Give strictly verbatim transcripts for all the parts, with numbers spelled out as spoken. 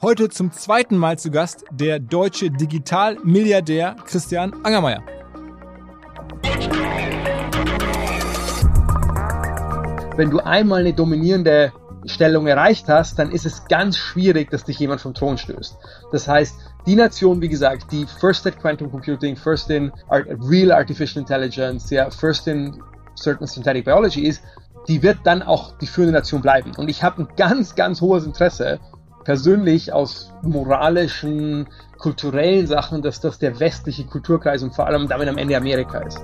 Heute zum zweiten Mal zu Gast der deutsche Digital-Milliardär Christian Angermayer. Wenn du einmal eine dominierende Stellung erreicht hast, dann ist es ganz schwierig, dass dich jemand vom Thron stößt. Das heißt, die Nation, wie gesagt, die First at Quantum Computing, First in Art, Real Artificial Intelligence, ja, First in Certain Synthetic Biology ist, die wird dann auch die führende Nation bleiben. Und ich habe ein ganz, ganz hohes Interesse, persönlich aus moralischen, kulturellen Sachen, dass das der westliche Kulturkreis und vor allem damit am Ende Amerika ist.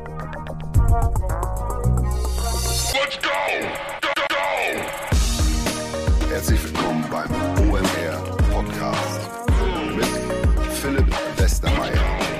Herzlich willkommen beim O M R Podcast mit Philipp Westermeier.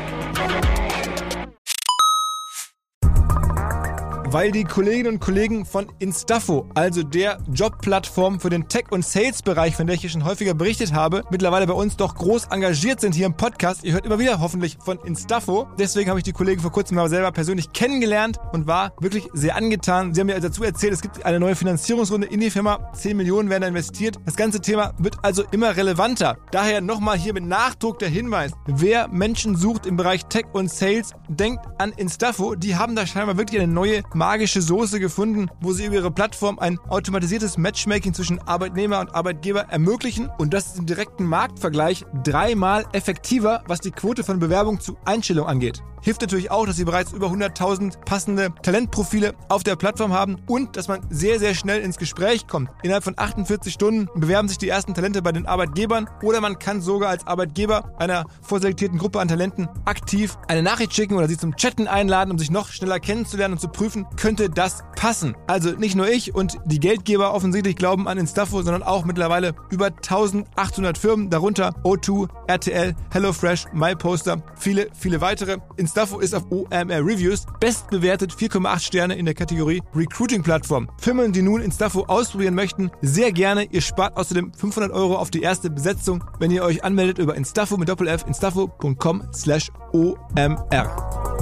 Weil die Kolleginnen und Kollegen von Instafo, also der Jobplattform für den Tech- und Sales-Bereich, von der ich hier schon häufiger berichtet habe, mittlerweile bei uns doch groß engagiert sind hier im Podcast. Ihr hört immer wieder hoffentlich von Instafo. Deswegen habe ich die Kollegen vor kurzem mal selber persönlich kennengelernt und war wirklich sehr angetan. Sie haben mir dazu erzählt, es gibt eine neue Finanzierungsrunde in die Firma. zehn Millionen werden da investiert. Das ganze Thema wird also immer relevanter. Daher nochmal hier mit Nachdruck der Hinweis. Wer Menschen sucht im Bereich Tech und Sales, denkt an Instafo. Die haben da scheinbar wirklich eine neue magische Soße gefunden, wo sie über ihre Plattform ein automatisiertes Matchmaking zwischen Arbeitnehmer und Arbeitgeber ermöglichen, und das ist im direkten Marktvergleich dreimal effektiver, was die Quote von Bewerbung zu Einstellung angeht. Hilft natürlich auch, dass sie bereits über hunderttausend passende Talentprofile auf der Plattform haben und dass man sehr, sehr schnell ins Gespräch kommt. Innerhalb von achtundvierzig Stunden bewerben sich die ersten Talente bei den Arbeitgebern, oder man kann sogar als Arbeitgeber einer vorselektierten Gruppe an Talenten aktiv eine Nachricht schicken oder sie zum Chatten einladen, um sich noch schneller kennenzulernen und zu prüfen, könnte das passen. Also nicht nur ich und die Geldgeber offensichtlich glauben an Instafo, sondern auch mittlerweile über eintausendachthundert Firmen, darunter O zwei, R T L, HelloFresh, MyPoster, viele, viele weitere. Instafo ist auf O M R Reviews bestbewertet, vier Komma acht Sterne in der Kategorie Recruiting-Plattform. Firmen, die nun Instafo ausprobieren möchten, sehr gerne. Ihr spart außerdem fünfhundert Euro auf die erste Besetzung, wenn ihr euch anmeldet über Instafo mit Doppel-F, instafo punkt com slash O M R.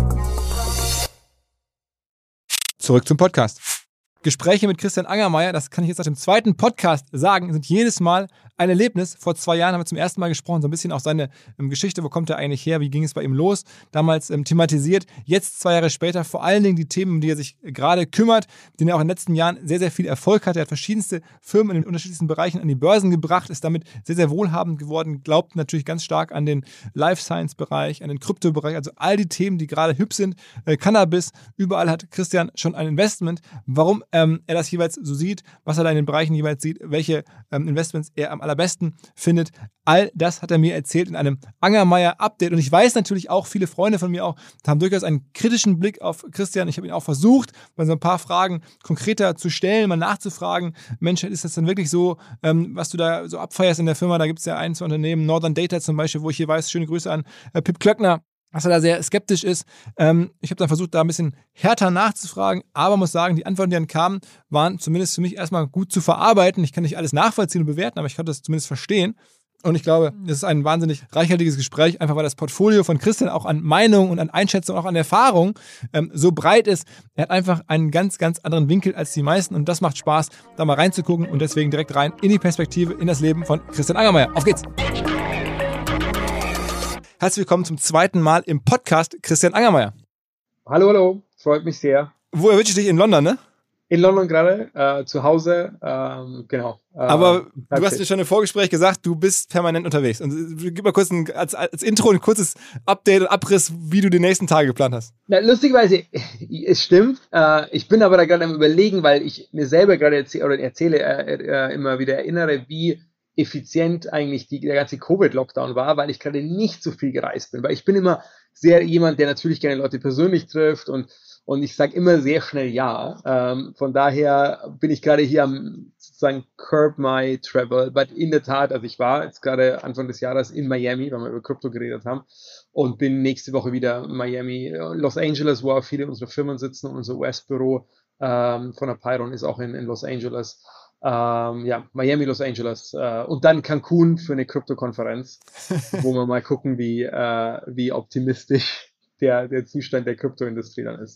Zurück zum Podcast. Gespräche mit Christian Angermayer, das kann ich jetzt nach dem zweiten Podcast sagen, sind jedes Mal ein Erlebnis. Vor zwei Jahren haben wir zum ersten Mal gesprochen, so ein bisschen auch seine ähm, Geschichte, wo kommt er eigentlich her, wie ging es bei ihm los, damals ähm, thematisiert. Jetzt, zwei Jahre später, vor allen Dingen die Themen, um die er sich gerade kümmert, denen er auch in den letzten Jahren sehr, sehr viel Erfolg hat. Er hat verschiedenste Firmen in den unterschiedlichsten Bereichen an die Börsen gebracht, ist damit sehr, sehr wohlhabend geworden, glaubt natürlich ganz stark an den Life-Science-Bereich, an den Krypto-Bereich, also all die Themen, die gerade hip sind. Äh, Cannabis, überall hat Christian schon ein Investment. Warum ähm, er das jeweils so sieht, was er da in den Bereichen jeweils sieht, welche ähm, Investments er am allerbesten findet. All das hat er mir erzählt in einem Angermayer-Update. Und ich weiß natürlich auch, viele Freunde von mir auch haben durchaus einen kritischen Blick auf Christian. Ich habe ihn auch versucht, mal so ein paar Fragen konkreter zu stellen, mal nachzufragen. Mensch, ist das denn wirklich so, ähm, was du da so abfeierst in der Firma? Da gibt es ja ein, zwei Unternehmen, Northern Data zum Beispiel, wo ich hier weiß, schöne Grüße an äh, Pip Klöckner, dass er da sehr skeptisch ist. Ähm, ich habe dann versucht, da ein bisschen härter nachzufragen, aber muss sagen, die Antworten, die dann kamen, waren zumindest für mich erstmal gut zu verarbeiten. Ich kann nicht alles nachvollziehen und bewerten, aber ich konnte das zumindest verstehen. Und ich glaube, das ist ein wahnsinnig reichhaltiges Gespräch, einfach weil das Portfolio von Christian auch an Meinung und an Einschätzung, auch an Erfahrung ähm, so breit ist. Er hat einfach einen ganz, ganz anderen Winkel als die meisten, und das macht Spaß, da mal reinzugucken, und deswegen direkt rein in die Perspektive, in das Leben von Christian Angermayer. Auf geht's! Herzlich willkommen zum zweiten Mal im Podcast, Christian Angermayer. Hallo, hallo, freut mich sehr. Wo erwische ich dich? In London, ne? In London gerade, äh, zu Hause, ähm, genau. Äh, Aber du hast mir schon im Vorgespräch gesagt, du bist permanent unterwegs. Und gib mal kurz ein, als, als Intro ein kurzes Update und Abriss, wie du die nächsten Tage geplant hast. Na, lustigerweise, es stimmt. Äh, ich bin aber da gerade am Überlegen, weil ich mir selber gerade erzähle, oder erzähle äh, äh, immer wieder erinnere, wie effizient eigentlich die, der ganze Covid-Lockdown war, weil ich gerade nicht so viel gereist bin. Weil ich bin immer sehr jemand, der natürlich gerne Leute persönlich trifft, und Und ich sage immer sehr schnell ja. Ähm, von daher bin ich gerade hier am sozusagen curb my travel. But in der Tat, also ich war jetzt gerade Anfang des Jahres in Miami, weil wir über Krypto geredet haben, und bin nächste Woche wieder in Miami. Los Angeles, wo auch viele unserer Firmen sitzen, und unser U S-Büro ähm, von Apeiron ist auch in, in Los Angeles. Ähm, ja, Miami, Los Angeles äh, und dann Cancun für eine Krypto-Konferenz, wo wir mal gucken, wie, äh, wie optimistisch der, der Zustand der Kryptoindustrie dann ist.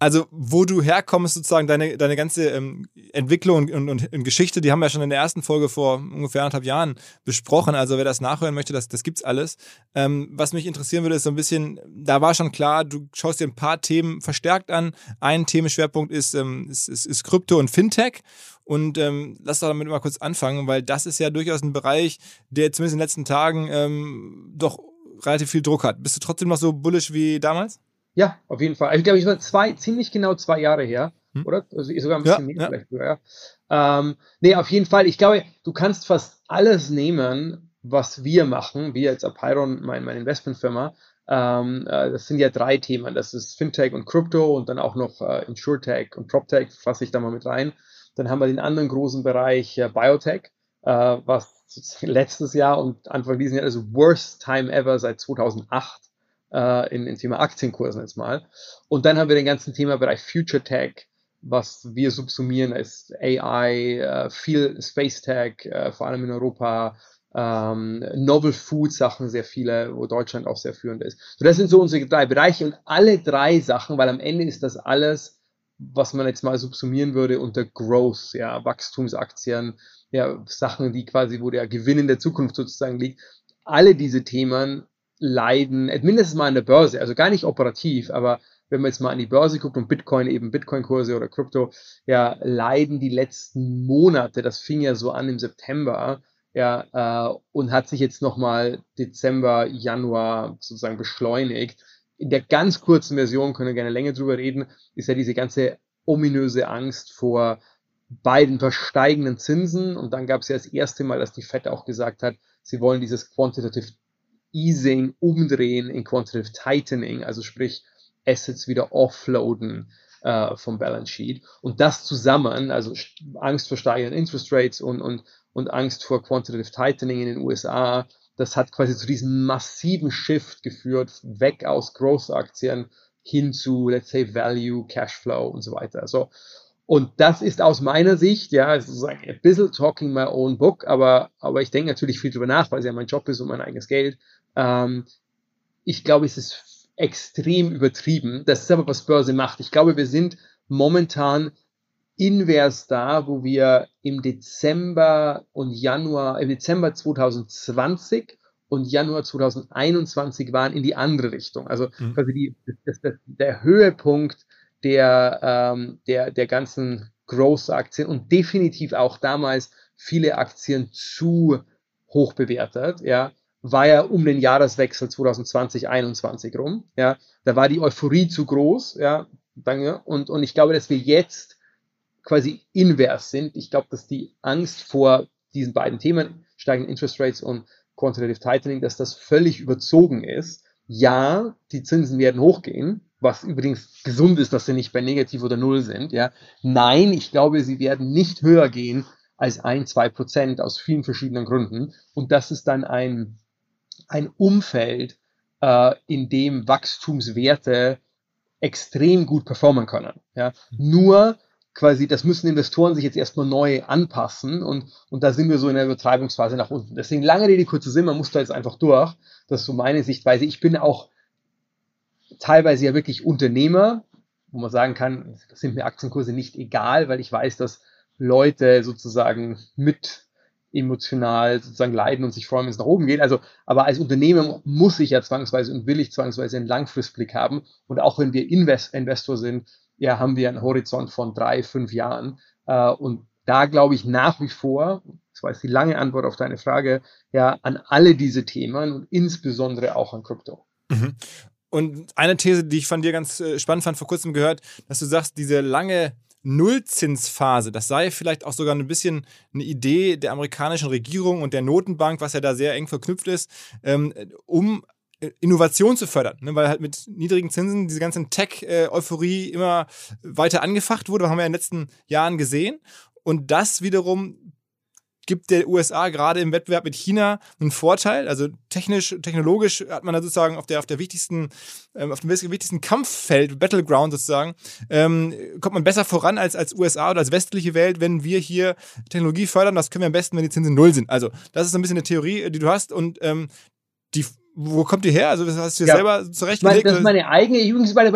Also, wo du herkommst, sozusagen, deine, deine ganze ähm, Entwicklung und, und, und Geschichte, die haben wir ja schon in der ersten Folge vor ungefähr anderthalb Jahren besprochen. Also, wer das nachhören möchte, das, das gibt's alles. Ähm, was mich interessieren würde, ist so ein bisschen, da war schon klar, du schaust dir ein paar Themen verstärkt an. Ein Themenschwerpunkt ist, ähm, ist, ist, ist Krypto und Fintech. Und ähm, lass doch damit mal kurz anfangen, weil das ist ja durchaus ein Bereich, der zumindest in den letzten Tagen ähm, doch relativ viel Druck hat. Bist du trotzdem noch so bullish wie damals? Ja, auf jeden Fall. Also, ich glaube, ich war zwei, ziemlich genau zwei Jahre her, hm. oder? Also sogar ein bisschen ja, mehr ja. vielleicht sogar, ja. Ähm, nee, auf jeden Fall. Ich glaube, du kannst fast alles nehmen, was wir machen, wir als Apeiron, mein, meine Investmentfirma. Ähm, äh, das sind ja drei Themen. Das ist Fintech und Crypto und dann auch noch äh, InsurTech und PropTech, fasse ich da mal mit rein. Dann haben wir den anderen großen Bereich äh, Biotech, äh, was letztes Jahr und Anfang dieses Jahr, also worst time ever seit zweitausendacht. In, in Thema Aktienkursen jetzt mal. Und dann haben wir den ganzen Themenbereich Future Tech, was wir subsumieren als A I, äh, viel Space Tech, äh, vor allem in Europa, ähm, Novel Food Sachen, sehr viele, wo Deutschland auch sehr führend ist. So, das sind so unsere drei Bereiche und alle drei Sachen, weil am Ende ist das alles, was man jetzt mal subsumieren würde unter Growth, ja, Wachstumsaktien, ja, Sachen, die quasi, wo der Gewinn in der Zukunft sozusagen liegt. Alle diese Themen leiden, mindestens mal an der Börse, also gar nicht operativ, aber wenn man jetzt mal an die Börse guckt und Bitcoin, eben Bitcoin-Kurse oder Krypto, ja, leiden die letzten Monate, das fing ja so an im September, ja, äh, und hat sich jetzt nochmal Dezember, Januar sozusagen beschleunigt. In der ganz kurzen Version, können wir gerne länger drüber reden, ist ja diese ganze ominöse Angst vor beiden steigenden Zinsen und dann gab es ja das erste Mal, dass die Fed auch gesagt hat, sie wollen dieses Quantitative Easing umdrehen in Quantitative Tightening, also sprich Assets wieder offloaden äh, vom Balance Sheet. Und das zusammen, also Angst vor steigenden Interest Rates und, und, und Angst vor Quantitative Tightening in den U S A, das hat quasi zu diesem massiven Shift geführt, weg aus Growth-Aktien hin zu, let's say, Value, Cashflow und so weiter. So. Und das ist aus meiner Sicht, ja, sozusagen ein bisschen talking my own book, aber, aber ich denke natürlich viel drüber nach, weil es ja mein Job ist und mein eigenes Geld. Ähm, ich glaube, es ist extrem übertrieben. Das ist aber, was Börse macht. Ich glaube, wir sind momentan invers da, wo wir im Dezember und Januar, im Dezember zwanzig zwanzig und Januar zwanzig einundzwanzig waren in die andere Richtung. Also mhm. quasi die, das, das, der Höhepunkt der, ähm, der, der ganzen Growth-Aktien und definitiv auch damals viele Aktien zu hoch bewertet, ja, war ja um den Jahreswechsel zwanzig zwanzig einundzwanzig rum, ja, da war die Euphorie zu groß, ja, danke, und, und ich glaube, dass wir jetzt quasi invers sind. Ich glaube, dass die Angst vor diesen beiden Themen, steigenden Interest Rates und Quantitative Tightening, dass das völlig überzogen ist. Ja, die Zinsen werden hochgehen, was übrigens gesund ist, dass sie nicht bei negativ oder null sind. Ja, nein, ich glaube, sie werden nicht höher gehen als ein, zwei Prozent aus vielen verschiedenen Gründen. Und das ist dann ein, ein Umfeld, äh, in dem Wachstumswerte extrem gut performen können. Ja, nur quasi, das müssen Investoren sich jetzt erstmal neu anpassen und, und da sind wir so in der Übertreibungsphase nach unten. Deswegen lange Rede, kurzer Sinn, man muss da jetzt einfach durch. Das ist so meine Sichtweise. Ich bin auch teilweise ja wirklich Unternehmer, wo man sagen kann, das sind mir Aktienkurse nicht egal, weil ich weiß, dass Leute sozusagen mit emotional sozusagen leiden und sich freuen, wenn es nach oben geht. Also, aber als Unternehmer muss ich ja zwangsweise und will ich zwangsweise einen Langfristblick haben. Und auch wenn wir Invest- Investor sind, ja, haben wir einen Horizont von drei, fünf Jahren. Äh, und da glaube ich nach wie vor, das war jetzt die lange Antwort auf deine Frage, ja, an alle diese Themen und insbesondere auch an Krypto. Mhm. Und eine These, die ich von dir ganz äh, spannend fand, vor kurzem gehört, dass du sagst, diese lange Nullzinsphase, das sei vielleicht auch sogar ein bisschen eine Idee der amerikanischen Regierung und der Notenbank, was ja da sehr eng verknüpft ist, ähm, um Innovation zu fördern, ne? Weil halt mit niedrigen Zinsen diese ganze Tech-Euphorie immer weiter angefacht wurde, haben wir in den letzten Jahren gesehen. Und das wiederum gibt der U S A gerade im Wettbewerb mit China einen Vorteil. Also technisch, technologisch hat man da sozusagen auf der, auf der wichtigsten, ähm, auf dem wichtigsten Kampffeld, Battleground sozusagen, ähm, kommt man besser voran als, als U S A oder als westliche Welt, wenn wir hier Technologie fördern. Das können wir am besten, wenn die Zinsen null sind. Also das ist so ein bisschen eine Theorie, die du hast und ähm, die Wo kommt die her? Also, das hast du dir ja selber zurechtgelegt? Das ist meine eigene, übrigens, by the way,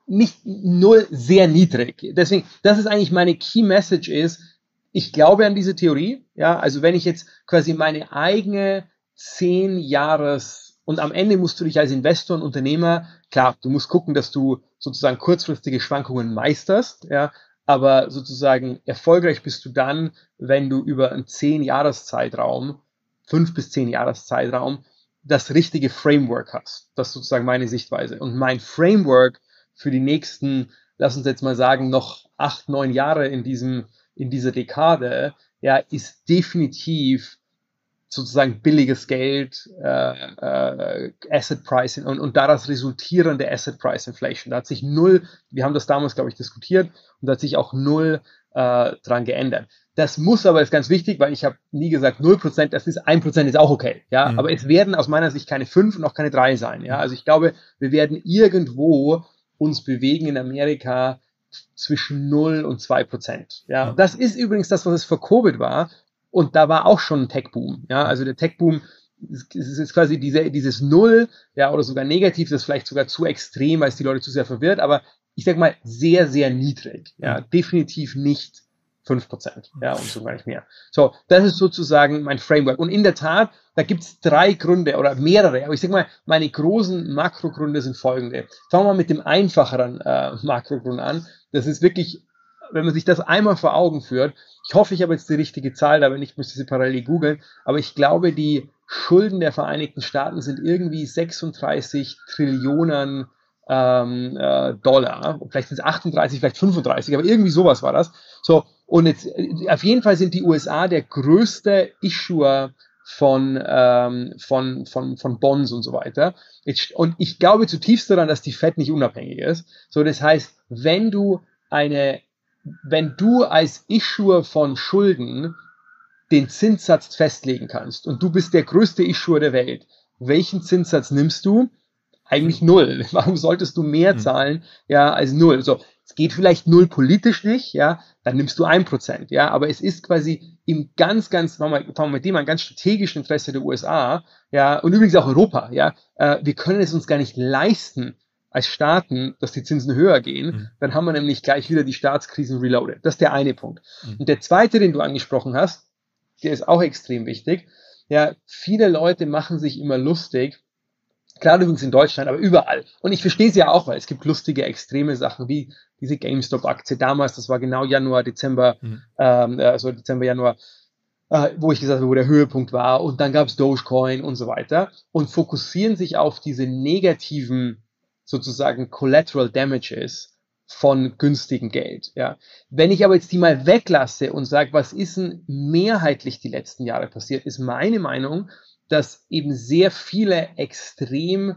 nicht null, sehr niedrig. Deswegen, das ist eigentlich meine Key Message ist, ich glaube an diese Theorie, ja, also wenn ich jetzt quasi meine eigene zehn Jahres und am Ende musst du dich als Investor und Unternehmer, klar, du musst gucken, dass du sozusagen kurzfristige Schwankungen meisterst, ja, aber sozusagen erfolgreich bist du dann, wenn du über einen zehn Jahres Zeitraum, fünf bis zehn Jahres Zeitraum, das richtige Framework hast. Das ist sozusagen meine Sichtweise. Und mein Framework für die nächsten, lass uns jetzt mal sagen, noch acht, neun Jahre in diesem, in dieser Dekade, ja, ist definitiv sozusagen billiges Geld, äh, äh, Asset Pricing und, und daraus resultierende Asset Price Inflation. Da hat sich null, wir haben das damals, glaube ich, diskutiert und da hat sich auch null äh, dran geändert. Das muss aber, ist ganz wichtig, weil ich habe nie gesagt null Prozent, das ist ein Prozent ist auch okay, ja, mhm. aber es werden aus meiner Sicht keine fünf und auch keine drei sein, ja, also ich glaube, wir werden irgendwo uns bewegen in Amerika zwischen null und zwei Prozent. Ja, das ist übrigens das, was es vor Covid war. Und da war auch schon ein Tech-Boom. Ja, also der Tech-Boom ist, ist quasi diese, dieses Null, ja, oder sogar negativ, das ist vielleicht sogar zu extrem, weil es die Leute zu sehr verwirrt. Aber ich sag mal, sehr, sehr niedrig. Ja, definitiv nicht fünf Prozent. Ja, und so gar nicht mehr. So, das ist sozusagen mein Framework. Und in der Tat, da gibt es drei Gründe oder mehrere. Aber ich sag mal, meine großen Makrogründe sind folgende. Fangen wir mal mit dem einfacheren äh, Makrogrund an. Das ist wirklich, wenn man sich das einmal vor Augen führt, ich hoffe, ich habe jetzt die richtige Zahl, aber nicht, müsste sie parallel googeln, aber ich glaube, die Schulden der Vereinigten Staaten sind irgendwie sechsunddreißig Trillionen ähm, äh, Dollar, vielleicht sind es achtunddreißig, vielleicht fünfunddreißig, aber irgendwie sowas war das. So, und jetzt, auf jeden Fall sind die U S A der größte Issuer von, ähm, von, von, von Bonds und so weiter. Jetzt, und ich glaube zutiefst daran, dass die Fed nicht unabhängig ist. So, das heißt, wenn du eine, wenn du als Issuer von Schulden den Zinssatz festlegen kannst und du bist der größte Issuer der Welt, welchen Zinssatz nimmst du? Eigentlich null. Warum solltest du mehr zahlen, ja, als null? So, es geht vielleicht null politisch nicht, ja, dann nimmst du ein Prozent, ja, aber es ist quasi im ganz, ganz, fangen wir, fangen wir mit dem an, ganz strategischen Interesse der U S A, ja, und übrigens auch Europa, ja, äh, wir können es uns gar nicht leisten, als Staaten, dass die Zinsen höher gehen, mhm. dann haben wir nämlich gleich wieder die Staatskrisen reloaded. Das ist der eine Punkt. Mhm. Und der zweite, den du angesprochen hast, der ist auch extrem wichtig. Ja, viele Leute machen sich immer lustig, gerade übrigens in Deutschland, aber überall. Und ich verstehe es ja auch, weil es gibt lustige, extreme Sachen, wie diese GameStop-Aktie damals, das war genau Januar, Dezember, mhm. ähm, also Dezember, Januar, äh, wo ich gesagt habe, wo der Höhepunkt war. Und dann gab es Dogecoin und so weiter. Und fokussieren sich auf diese negativen sozusagen Collateral Damages von günstigem Geld. Ja. Wenn ich aber jetzt die mal weglasse und sage, was ist denn mehrheitlich die letzten Jahre passiert, ist meine Meinung, dass eben sehr viele extrem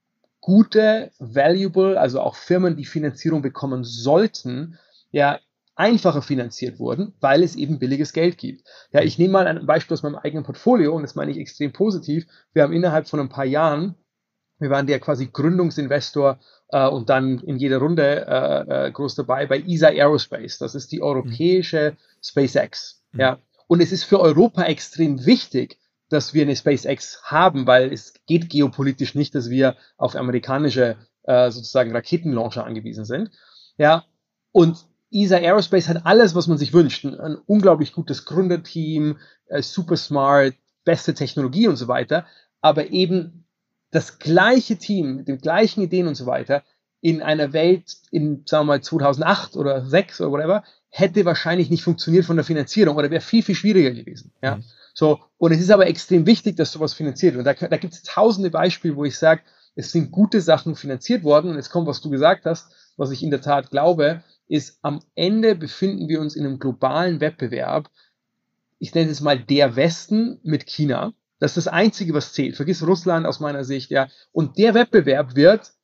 gute, valuable, also auch Firmen, die Finanzierung bekommen sollten, ja, einfacher finanziert wurden, weil es eben billiges Geld gibt. Ja, ich nehme mal ein Beispiel aus meinem eigenen Portfolio und das meine ich extrem positiv. Wir haben innerhalb von ein paar Jahren, wir waren der quasi Gründungsinvestor äh, und dann in jeder Runde äh, äh, groß dabei bei E S A Aerospace. Das ist die europäische SpaceX. Mhm. Ja. Und es ist für Europa extrem wichtig, dass wir eine SpaceX haben, weil es geht geopolitisch nicht, dass wir auf amerikanische äh, sozusagen Raketenlauncher angewiesen sind. Ja. Und E S A Aerospace hat alles, was man sich wünscht. Ein, ein unglaublich gutes Gründerteam, äh, super smart, beste Technologie und so weiter. Aber eben das gleiche Team mit den gleichen Ideen und so weiter in einer Welt in, sagen wir mal, zweitausendacht oder sechs oder whatever, hätte wahrscheinlich nicht funktioniert von der Finanzierung oder wäre viel, viel schwieriger gewesen. Ja, mhm. So. Und es ist aber extrem wichtig, dass sowas finanziert wird. Und da, da gibt es tausende Beispiele, wo ich sage, es sind gute Sachen finanziert worden. Und jetzt kommt, was du gesagt hast, was ich in der Tat glaube, ist, am Ende befinden wir uns in einem globalen Wettbewerb. Ich nenne es mal der Westen mit China. Das ist das Einzige, was zählt. Vergiss Russland aus meiner Sicht, ja. Und der Wettbewerb wird,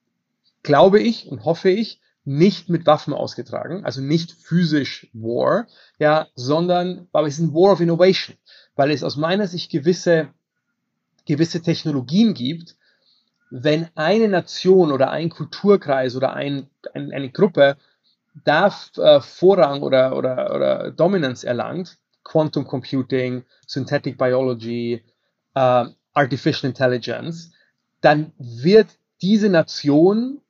glaube ich und hoffe ich, nicht mit Waffen ausgetragen, also nicht physisch War, ja, sondern, aber es ist ein War of Innovation, weil es aus meiner Sicht gewisse, gewisse Technologien gibt. Wenn eine Nation oder ein Kulturkreis oder ein, ein, eine Gruppe da äh, Vorrang oder, oder, oder Dominanz erlangt, Quantum Computing, Synthetic Biology, uh, Artificial Intelligence, dann wird diese Nation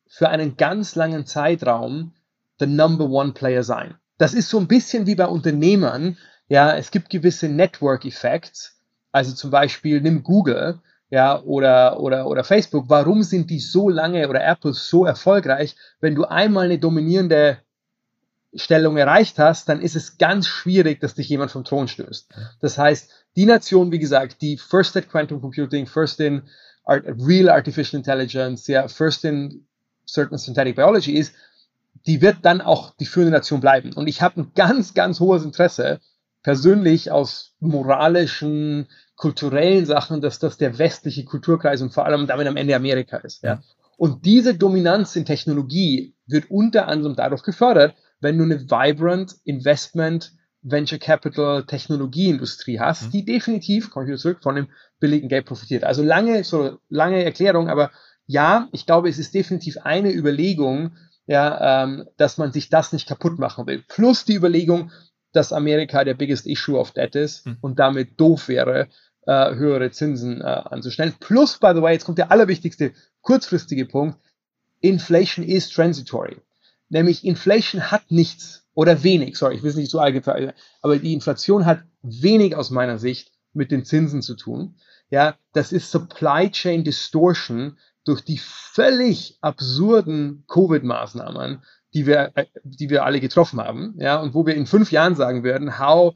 für einen ganz langen Zeitraum the number one player sein. Das ist so ein bisschen wie bei Unternehmern. Ja, es gibt gewisse Network Effects. Also zum Beispiel nimm Google, ja, oder, oder, oder Facebook. Warum sind die so lange oder Apple so erfolgreich? Wenn du einmal eine dominierende Stellung erreicht hast, dann ist es ganz schwierig, dass dich jemand vom Thron stößt. Das heißt, die Nation, wie gesagt, die first at Quantum Computing, first in art, Real Artificial Intelligence, ja, first in certain Synthetic Biology ist, die wird dann auch die führende Nation bleiben. Und ich habe ein ganz, ganz hohes Interesse, persönlich aus moralischen, kulturellen Sachen, dass das der westliche Kulturkreis und vor allem damit am Ende Amerika ist. Ja. Und diese Dominanz in Technologie wird unter anderem dadurch gefördert, wenn du eine vibrant Investment, Venture Capital, Technologieindustrie hast, mhm. die definitiv, komme ich wieder zurück, von dem billigen Geld profitiert. Also lange, so lange Erklärung, aber ja, ich glaube, es ist definitiv eine Überlegung, ja, ähm, dass man sich das nicht kaputt machen will. Plus die Überlegung, dass Amerika der biggest issue of debt ist mhm. und damit doof wäre, äh, höhere Zinsen äh, anzustellen. Plus, by the way, jetzt kommt der allerwichtigste kurzfristige Punkt, Inflation is transitory. Nämlich Inflation hat nichts oder wenig, sorry, ich will es nicht so allgemein, aber die Inflation hat wenig aus meiner Sicht mit den Zinsen zu tun. Ja, das ist Supply Chain Distortion durch die völlig absurden Covid-Maßnahmen, die wir, die wir alle getroffen haben, ja, und wo wir in fünf Jahren sagen werden, how,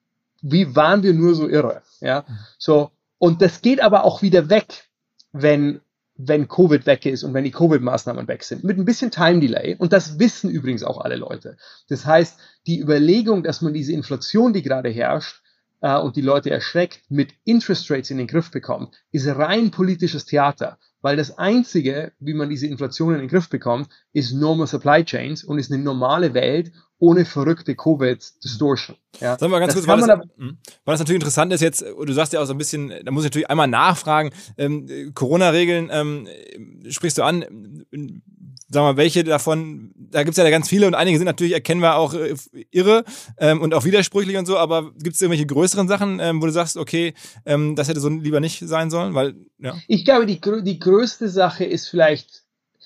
wie waren wir nur so irre, ja, so, und das geht aber auch wieder weg, wenn wenn Covid weg ist und wenn die Covid-Maßnahmen weg sind, mit ein bisschen Time-Delay. Und das wissen übrigens auch alle Leute. Das heißt, die Überlegung, dass man diese Inflation, die gerade herrscht äh, und die Leute erschreckt, mit Interest Rates in den Griff bekommt, ist rein politisches Theater. Weil das Einzige, wie man diese Inflation in den Griff bekommt, ist normal Supply Chains und ist eine normale Welt ohne verrückte Covid-Distortion. Ja. Sagen wir mal ganz das kurz, weil das, aber, weil das natürlich interessant ist jetzt, du sagst ja auch so ein bisschen, da muss ich natürlich einmal nachfragen, ähm, Corona-Regeln ähm, sprichst du an, sag mal, welche davon, da gibt es ja ganz viele und einige sind natürlich erkennbar auch äh, irre ähm, und auch widersprüchlich und so, aber gibt es irgendwelche größeren Sachen, ähm, wo du sagst, okay, ähm, das hätte so lieber nicht sein sollen? Weil, ja. Ich glaube, die, die größte Sache ist vielleicht,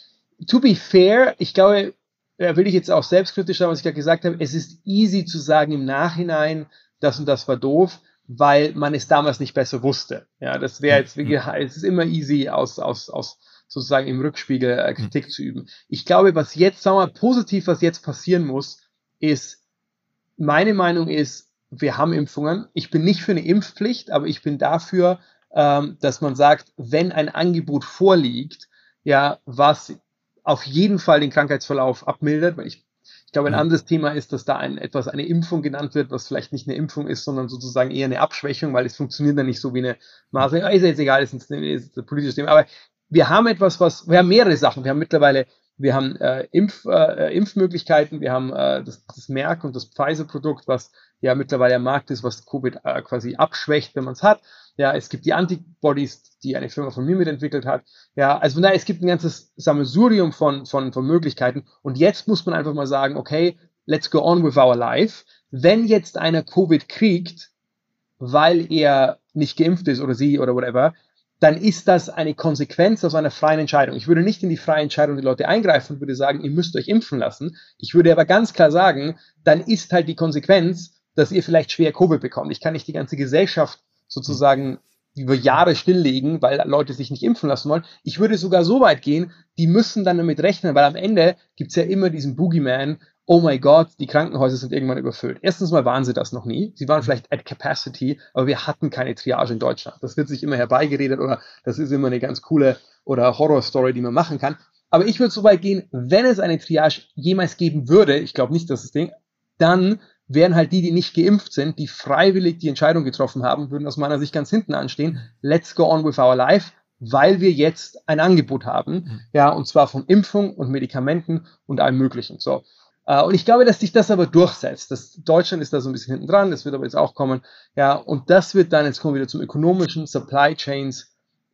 to be fair, ich glaube, da will ich jetzt auch selbstkritisch sein, was ich gerade gesagt habe, es ist easy zu sagen im Nachhinein, das und das war doof, weil man es damals nicht besser wusste. Ja, das wäre jetzt, wie gesagt, es ist immer easy aus, aus, aus sozusagen im Rückspiegel äh, Kritik mhm. zu üben. Ich glaube, was jetzt, sagen wir mal, positiv, was jetzt passieren muss, ist, meine Meinung ist, wir haben Impfungen. Ich bin nicht für eine Impfpflicht, aber ich bin dafür, ähm, dass man sagt, wenn ein Angebot vorliegt, ja, was auf jeden Fall den Krankheitsverlauf abmildert, weil ich, ich glaube, ein mhm. anderes Thema ist, dass da ein, etwas eine Impfung genannt wird, was vielleicht nicht eine Impfung ist, sondern sozusagen eher eine Abschwächung, weil es funktioniert dann nicht so wie eine Maßnahme. Ist ja jetzt egal, ist ein, ist ein politisches Thema, aber wir haben etwas, was, wir haben mehrere Sachen. Wir haben mittlerweile, wir haben äh, Impf, äh, Impfmöglichkeiten, wir haben äh, das, das Merck und das Pfizer-Produkt, was ja mittlerweile am Markt ist, was Covid äh, quasi abschwächt, wenn man es hat. Ja, es gibt die Antibodies, die eine Firma von mir mitentwickelt hat. Ja, also von daher, es gibt ein ganzes Sammelsurium von, von, von Möglichkeiten. Und jetzt muss man einfach mal sagen, okay, let's go on with our life. Wenn jetzt einer Covid kriegt, weil er nicht geimpft ist oder sie oder whatever, dann ist das eine Konsequenz aus einer freien Entscheidung. Ich würde nicht in die freie Entscheidung der Leute eingreifen und würde sagen, ihr müsst euch impfen lassen. Ich würde aber ganz klar sagen, dann ist halt die Konsequenz, dass ihr vielleicht schwer Covid bekommt. Ich kann nicht die ganze Gesellschaft sozusagen über Jahre stilllegen, weil Leute sich nicht impfen lassen wollen. Ich würde sogar so weit gehen, die müssen dann damit rechnen, weil am Ende gibt's ja immer diesen Boogeyman, oh my God, die Krankenhäuser sind irgendwann überfüllt. Erstens mal waren sie das noch nie. Sie waren vielleicht at capacity, aber wir hatten keine Triage in Deutschland. Das wird sich immer herbeigeredet oder das ist immer eine ganz coole oder Horror-Story, die man machen kann. Aber ich würde so weit gehen, wenn es eine Triage jemals geben würde, ich glaube nicht, dass das Ding, dann wären halt die, die nicht geimpft sind, die freiwillig die Entscheidung getroffen haben, würden aus meiner Sicht ganz hinten anstehen. Let's go on with our life, weil wir jetzt ein Angebot haben, mhm. ja, und zwar von Impfung und Medikamenten und allem Möglichen. So. Uh, und ich glaube, dass sich das aber durchsetzt. Das, Deutschland ist da so ein bisschen hinten dran, das wird aber jetzt auch kommen. Ja, und das wird dann, jetzt kommen wir wieder zum ökonomischen, Supply Chains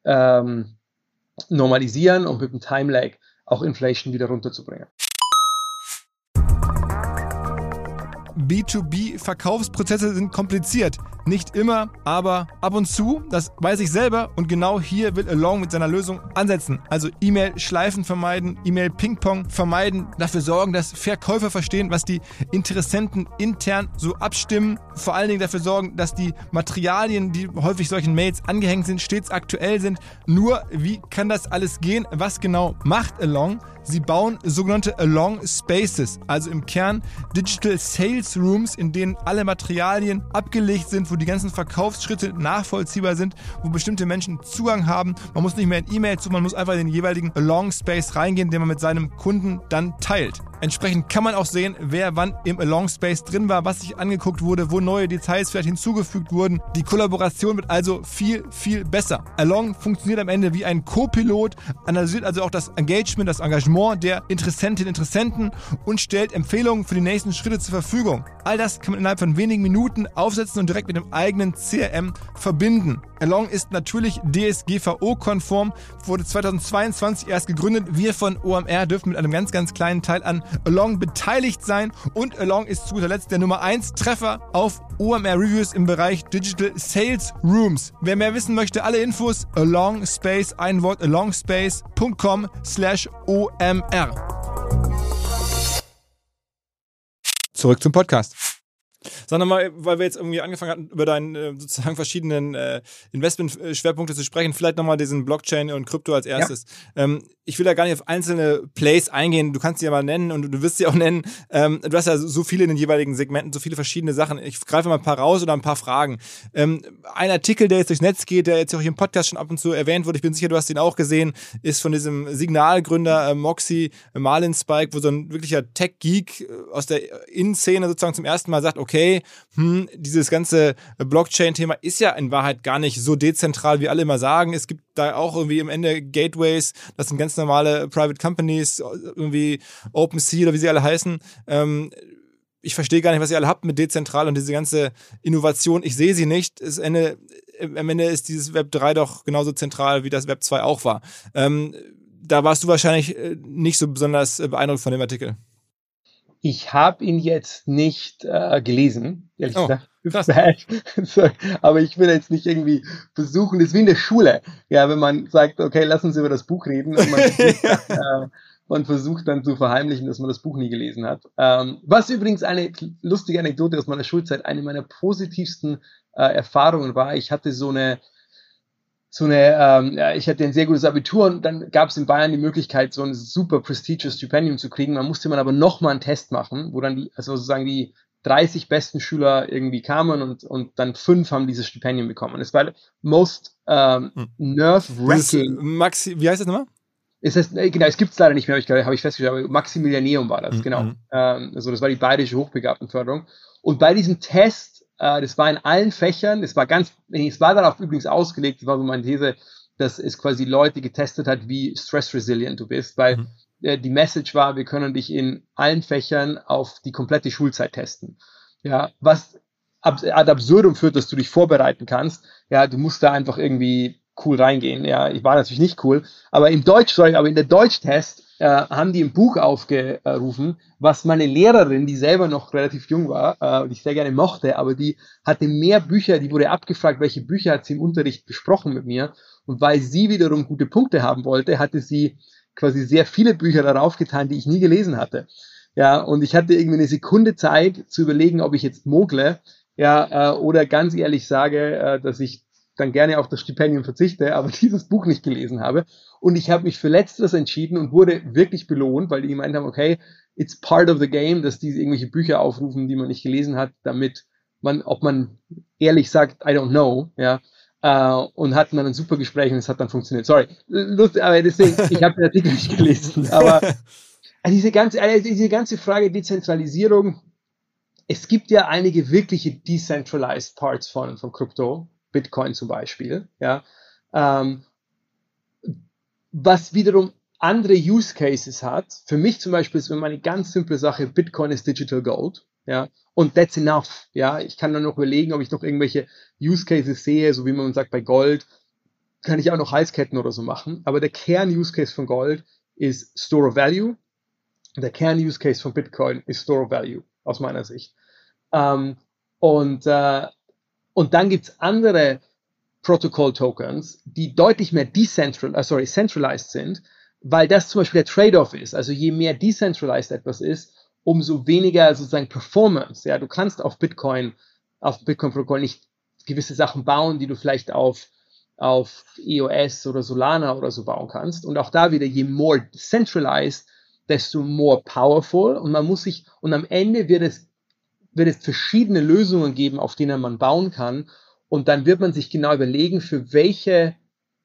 ähm, normalisieren und mit dem Time Lag auch Inflation wieder runterzubringen. B zwei B-Verkaufsprozesse sind kompliziert. Nicht immer, aber ab und zu, das weiß ich selber und genau hier will Along mit seiner Lösung ansetzen. Also E-Mail-Schleifen vermeiden, E-Mail-Ping-Pong vermeiden, dafür sorgen, dass Verkäufer verstehen, was die Interessenten intern so abstimmen, vor allen Dingen dafür sorgen, dass die Materialien, die häufig solchen Mails angehängt sind, stets aktuell sind. Nur, wie kann das alles gehen? Was genau macht Along? Sie bauen sogenannte Along Spaces, also im Kern Digital Sales Rooms, in denen alle Materialien abgelegt sind, wo die ganzen Verkaufsschritte nachvollziehbar sind, wo bestimmte Menschen Zugang haben. Man muss nicht mehr in E-Mails suchen, man muss einfach in den jeweiligen Along Space reingehen, den man mit seinem Kunden dann teilt. Entsprechend kann man auch sehen, wer wann im Along Space drin war, was sich angeguckt wurde, wo neue Details vielleicht hinzugefügt wurden. Die Kollaboration wird also viel, viel besser. Along funktioniert am Ende wie ein Co-Pilot, analysiert also auch das Engagement, das Engagement der Interessentinnen und Interessenten und stellt Empfehlungen für die nächsten Schritte zur Verfügung. All das kann man innerhalb von wenigen Minuten aufsetzen und direkt mit dem eigenen C R M verbinden. Along ist natürlich D S G V O-konform, wurde zweitausendzweiundzwanzig erst gegründet. Wir von O M R dürfen mit einem ganz, ganz kleinen Teil an Along beteiligt sein und Along ist zu guter Letzt der Nummer eins Treffer auf O M R Reviews im Bereich Digital Sales Rooms. Wer mehr wissen möchte, alle Infos Along Space, ein Wort alongspace punkt com slash O M R. Zurück zum Podcast. Sag nochmal, weil wir jetzt irgendwie angefangen hatten, über deine sozusagen verschiedenen äh, Investment-Schwerpunkte zu sprechen, vielleicht nochmal diesen Blockchain und Krypto als erstes. Ja. Ähm, ich will da gar nicht auf einzelne Plays eingehen, du kannst sie ja mal nennen und du wirst sie auch nennen. Ähm, du hast ja so viele in den jeweiligen Segmenten, so viele verschiedene Sachen. Ich greife mal ein paar raus oder ein paar Fragen. Ähm, ein Artikel, der jetzt durchs Netz geht, der jetzt auch hier im Podcast schon ab und zu erwähnt wurde, ich bin sicher, du hast ihn auch gesehen, ist von diesem Signalgründer äh, Moxie äh, Marlinspike, wo so ein wirklicher Tech-Geek äh, aus der Innenszene sozusagen zum ersten Mal sagt, okay, hm, dieses ganze Blockchain-Thema ist ja in Wahrheit gar nicht so dezentral, wie alle immer sagen. Es gibt da auch irgendwie am Ende Gateways, das sind ganz normale Private Companies, irgendwie OpenSea oder wie sie alle heißen. Ähm, ich verstehe gar nicht, was ihr alle habt mit dezentral und diese ganze Innovation. Ich sehe sie nicht. Das Ende, am Ende ist dieses Web drei doch genauso zentral, wie das Web zwei auch war. Ähm, da warst du wahrscheinlich nicht so besonders beeindruckt von dem Artikel. Ich habe ihn jetzt nicht äh, gelesen, ehrlich oh, gesagt. So, aber ich will jetzt nicht irgendwie versuchen, das ist wie in der Schule. Ja, wenn man sagt, okay, lass uns über das Buch reden und man versucht, äh, man versucht dann zu verheimlichen, dass man das Buch nie gelesen hat. Ähm, was übrigens eine lustige Anekdote aus meiner Schulzeit, eine meiner positivsten äh, Erfahrungen war. Ich hatte so eine So eine, ähm, ja, ich hatte ein sehr gutes Abitur und dann gab es in Bayern die Möglichkeit, so ein super prestigious Stipendium zu kriegen. Man musste man aber nochmal einen Test machen, wo dann die, also sozusagen die dreißig besten Schüler irgendwie kamen und, und dann fünf haben dieses Stipendium bekommen. Und es war most ähm, hm. nerve-wracking. Maxi, wie heißt das nochmal? Es heißt, genau, es gibt es leider nicht mehr, habe ich, hab ich festgestellt, aber Maximilianeum war das, mhm. genau. Ähm, also das war die bayerische Hochbegabtenförderung. Und bei diesem Test, das war in allen Fächern, es war ganz, es war darauf übrigens ausgelegt, das war so meine These, dass es quasi Leute getestet hat, wie stress-resilient du bist, weil mhm. äh, die Message war, wir können dich in allen Fächern auf die komplette Schulzeit testen. Ja, was ab, ad absurdum führt, dass du dich vorbereiten kannst. Ja, du musst da einfach irgendwie cool reingehen. Ja, ich war natürlich nicht cool, aber im Deutsch, sorry, aber in der Deutschtest äh, haben die ein Buch aufgerufen, was meine Lehrerin, die selber noch relativ jung war äh, und ich sehr gerne mochte, aber die hatte mehr Bücher, die wurde abgefragt, welche Bücher hat sie im Unterricht besprochen mit mir, und weil sie wiederum gute Punkte haben wollte, hatte sie quasi sehr viele Bücher darauf getan, die ich nie gelesen hatte. Ja, und ich hatte irgendwie eine Sekunde Zeit zu überlegen, ob ich jetzt mogle, ja, äh, oder ganz ehrlich sage, äh, dass ich dann gerne auf das Stipendium verzichte, aber dieses Buch nicht gelesen habe. Und ich habe mich für Letzteres entschieden und wurde wirklich belohnt, weil die gemeint haben, okay, it's part of the game, dass diese irgendwelche Bücher aufrufen, die man nicht gelesen hat, damit man, ob man ehrlich sagt, I don't know, ja, äh, und hatten dann ein super Gespräch und es hat dann funktioniert. Sorry, lustig, aber deswegen, ich habe den Artikel nicht gelesen, aber diese ganze, diese ganze Frage Dezentralisierung, es gibt ja einige wirkliche decentralized Parts von, von Krypto, Bitcoin zum Beispiel, ja, ähm, was wiederum andere Use Cases hat. Für mich zum Beispiel ist immer eine ganz simple Sache, Bitcoin ist Digital Gold, ja, und that's enough, ja, ich kann dann noch überlegen, ob ich noch irgendwelche Use Cases sehe, so wie man sagt, bei Gold kann ich auch noch Halsketten oder so machen, aber der Kern-Use Case von Gold ist Store of Value, der Kern-Use Case von Bitcoin ist Store of Value, aus meiner Sicht. Ähm, und, äh, und dann gibt es andere Protocol-Tokens, die deutlich mehr decentral, uh, sorry, centralized sind, weil das zum Beispiel der Trade-off ist. Also je mehr decentralized etwas ist, umso weniger sozusagen Performance. Ja, du kannst auf Bitcoin, auf Bitcoin-Protokoll nicht gewisse Sachen bauen, die du vielleicht auf, auf E O S oder Solana oder so bauen kannst. Und auch da wieder, je more centralized, desto more powerful. Und man muss sich, und am Ende wird es, wird es verschiedene Lösungen geben, auf denen man bauen kann. Und dann wird man sich genau überlegen, für welche,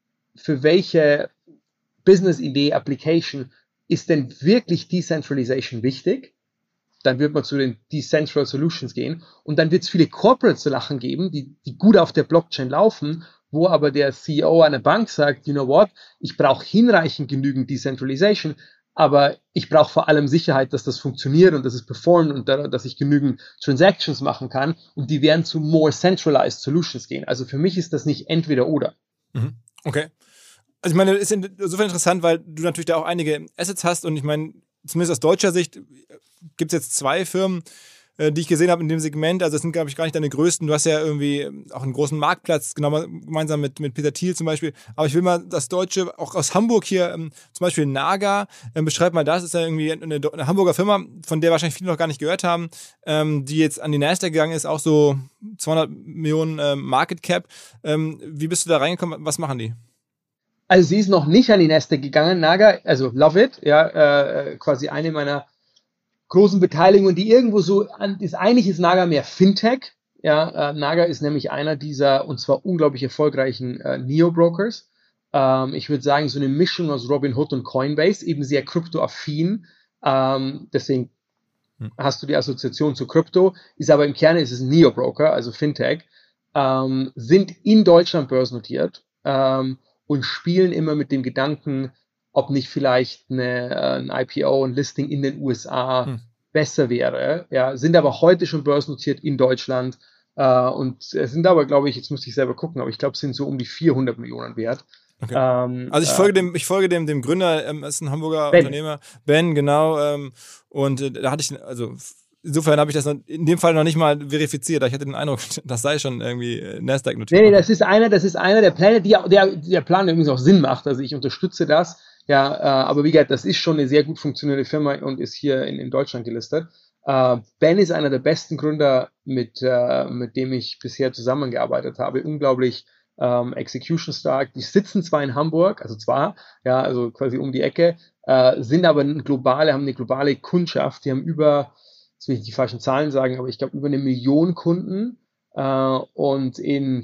für welche Business-Idee, Application ist denn wirklich Decentralization wichtig? Dann wird man zu den Decentral Solutions gehen und dann wird es viele Corporate-Sachen geben, die, die gut auf der Blockchain laufen, wo aber der C E O einer Bank sagt, you know what, ich brauche hinreichend genügend Decentralization, aber ich brauche vor allem Sicherheit, dass das funktioniert und dass es performt und da, dass ich genügend Transactions machen kann und die werden zu more centralized Solutions gehen. Also für mich ist das nicht entweder oder. Okay. Also ich meine, ist insofern interessant, weil du natürlich da auch einige Assets hast und ich meine, zumindest aus deutscher Sicht gibt es jetzt zwei Firmen, äh, die ich gesehen habe in dem Segment. Also das sind, glaube ich, gar nicht deine größten. Du hast ja irgendwie auch einen großen Marktplatz, genau gemeinsam mit, mit Peter Thiel zum Beispiel. Aber ich will mal das Deutsche, auch aus Hamburg hier, ähm, zum Beispiel Naga, ähm, beschreib mal das, ist ja irgendwie eine, eine Hamburger Firma, von der wahrscheinlich viele noch gar nicht gehört haben, ähm, die jetzt an die Nasdaq gegangen ist, auch so zweihundert Millionen ähm, Market Cap. Ähm, wie bist du da reingekommen? Was machen die? Also sie ist noch nicht an die Nasdaq gegangen, Naga, also love it, ja, äh, quasi eine meiner großen Beteiligungen, die irgendwo so an, ist, eigentlich ist Naga mehr Fintech, ja, äh, Naga ist nämlich einer dieser, und zwar unglaublich erfolgreichen äh, Neo-Brokers, ähm, ich würde sagen so eine Mischung aus Robinhood und Coinbase, eben sehr kryptoaffin, ähm, deswegen hm. hast du die Assoziation zu Krypto, ist aber im Kern ist es ein Neo-Broker, also Fintech, ähm, sind in Deutschland börsennotiert, ähm, und spielen immer mit dem Gedanken, ob nicht vielleicht eine, ein I P O, ein Listing in den U S A hm. besser wäre. Ja, sind aber heute schon börsennotiert in Deutschland äh, und sind aber, glaube ich, jetzt müsste ich selber gucken, aber ich glaube, es sind so um die vierhundert Millionen wert. Okay. Ähm, also ich folge dem, ich folge dem, dem Gründer, ähm, ist ein Hamburger Ben. Unternehmer, Ben, genau, ähm, und äh, da hatte ich, also insofern habe ich das noch, in dem Fall noch nicht mal verifiziert. Ich hatte den Eindruck, das sei schon irgendwie Nasdaq notiert. Nee, nee, das ist einer, das ist einer der Pläne, die, der, der Plan übrigens auch Sinn macht. Also ich unterstütze das. Ja, äh, aber wie gesagt, das ist schon eine sehr gut funktionierende Firma und ist hier in, in Deutschland gelistet. Äh, Ben ist einer der besten Gründer, mit, äh, mit dem ich bisher zusammengearbeitet habe. Unglaublich ähm, execution stark. Die sitzen zwar in Hamburg, also zwar, ja, also quasi um die Ecke, äh, sind aber eine globale, haben eine globale Kundschaft. Die haben über, jetzt will ich die falschen Zahlen sagen, aber ich glaube über eine Million Kunden äh, und in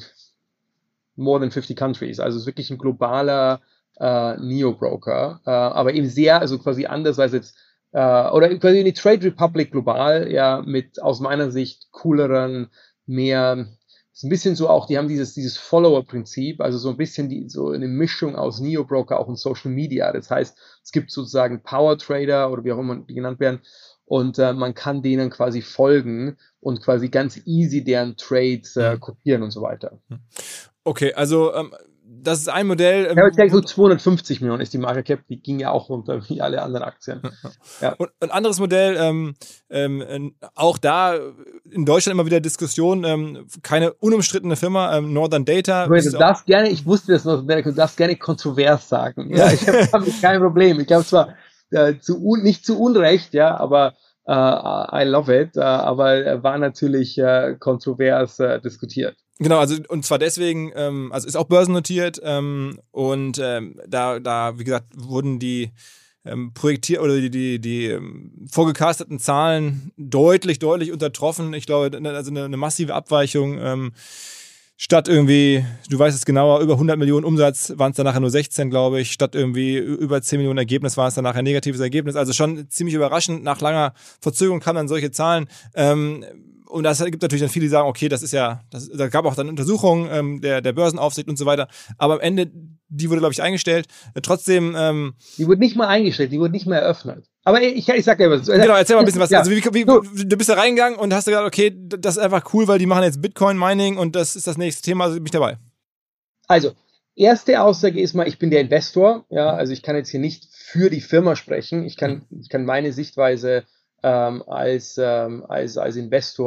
more than fifty countries. Also es ist wirklich ein globaler äh, Neo-Broker, äh, aber eben sehr, also quasi anders als jetzt, äh, oder quasi eine Trade Republic global, ja, mit aus meiner Sicht cooleren, mehr, ist ein bisschen so auch, die haben dieses, dieses Follower-Prinzip, also so ein bisschen die, so eine Mischung aus Neo-Broker auch in Social Media. Das heißt, es gibt sozusagen Power-Trader oder wie auch immer die genannt werden, und äh, man kann denen quasi folgen und quasi ganz easy deren Trades äh, kopieren und so weiter. Okay, also ähm, das ist ein Modell. Ähm, ja, ich denke, so zweihundertfünfzig Millionen ist die Market Cap, die ging ja auch runter wie alle anderen Aktien. Ja. Und ein anderes Modell, ähm, ähm, auch da in Deutschland immer wieder Diskussion, ähm, keine unumstrittene Firma, ähm, Northern Data. Du darfst gerne, ich wusste das noch, du darfst gerne kontrovers sagen. Ja, ich habe damit kein Problem. Ich glaube zwar äh, zu un, nicht zu Unrecht, ja, aber Uh, I love it, uh, aber war natürlich uh, kontrovers uh, diskutiert. Genau, also und zwar deswegen, ähm, also ist auch börsennotiert ähm, und ähm, da, da, wie gesagt, wurden die ähm, projektiert oder die, die, die ähm, vorgecasteten Zahlen deutlich, deutlich untertroffen. Ich glaube, also eine, eine massive Abweichung. Ähm, Statt irgendwie, du weißt es genauer, über hundert Millionen Umsatz waren es dann nachher nur sechzehn, glaube ich. Statt irgendwie über zehn Millionen Ergebnis war es dann nachher ein negatives Ergebnis. Also schon ziemlich überraschend. Nach langer Verzögerung kamen dann solche Zahlen. Ähm, und das gibt natürlich dann viele, die sagen, okay, das ist ja, das, da gab auch dann Untersuchungen ähm, der, der Börsenaufsicht und so weiter. Aber am Ende, die wurde, glaube ich, eingestellt. Äh, trotzdem. Ähm, die wurde nicht mal eingestellt, die wurde nicht mehr eröffnet. Aber ich, ich sag dir was. Genau, erzähl mal ein bisschen was. Ja. Also wie, wie, du bist da reingegangen und hast gesagt, okay, das ist einfach cool, weil die machen jetzt Bitcoin-Mining und das ist das nächste Thema, also bin ich dabei. Also, erste Aussage ist mal, ich bin der Investor. Ja, also ich kann jetzt hier nicht für die Firma sprechen. Ich kann, ich kann meine Sichtweise ähm, als, ähm, als, als Investor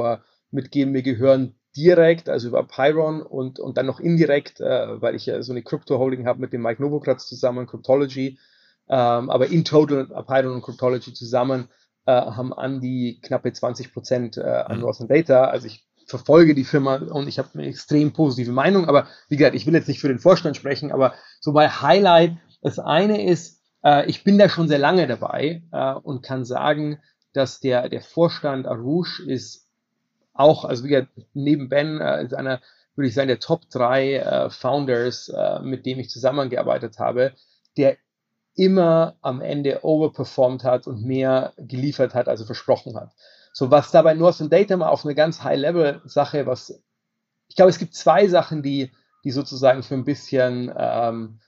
mitgeben. Wir gehören direkt, also über Pyron und, und dann noch indirekt, äh, weil ich ja so eine Crypto-Holding habe mit dem Mike Novogratz zusammen, Cryptology. Ähm, aber in total, Pyron und Cryptology zusammen äh, haben an die knappe zwanzig Prozent äh, an Northern Data. Also ich verfolge die Firma und ich habe eine extrem positive Meinung. Aber wie gesagt, ich will jetzt nicht für den Vorstand sprechen, aber so bei Highlight, das eine ist, äh, ich bin da schon sehr lange dabei äh, und kann sagen, dass der, der Vorstand Arush ist auch, also wie gesagt, neben Ben äh, ist einer, würde ich sagen, der Top drei äh, Founders, äh, mit dem ich zusammengearbeitet habe, der immer am Ende overperformed hat und mehr geliefert hat, als er versprochen hat. So, was da bei Northern Data mal auf eine ganz High-Level-Sache, was, ich glaube, es gibt zwei Sachen, die, die sozusagen für ein bisschen, ähm,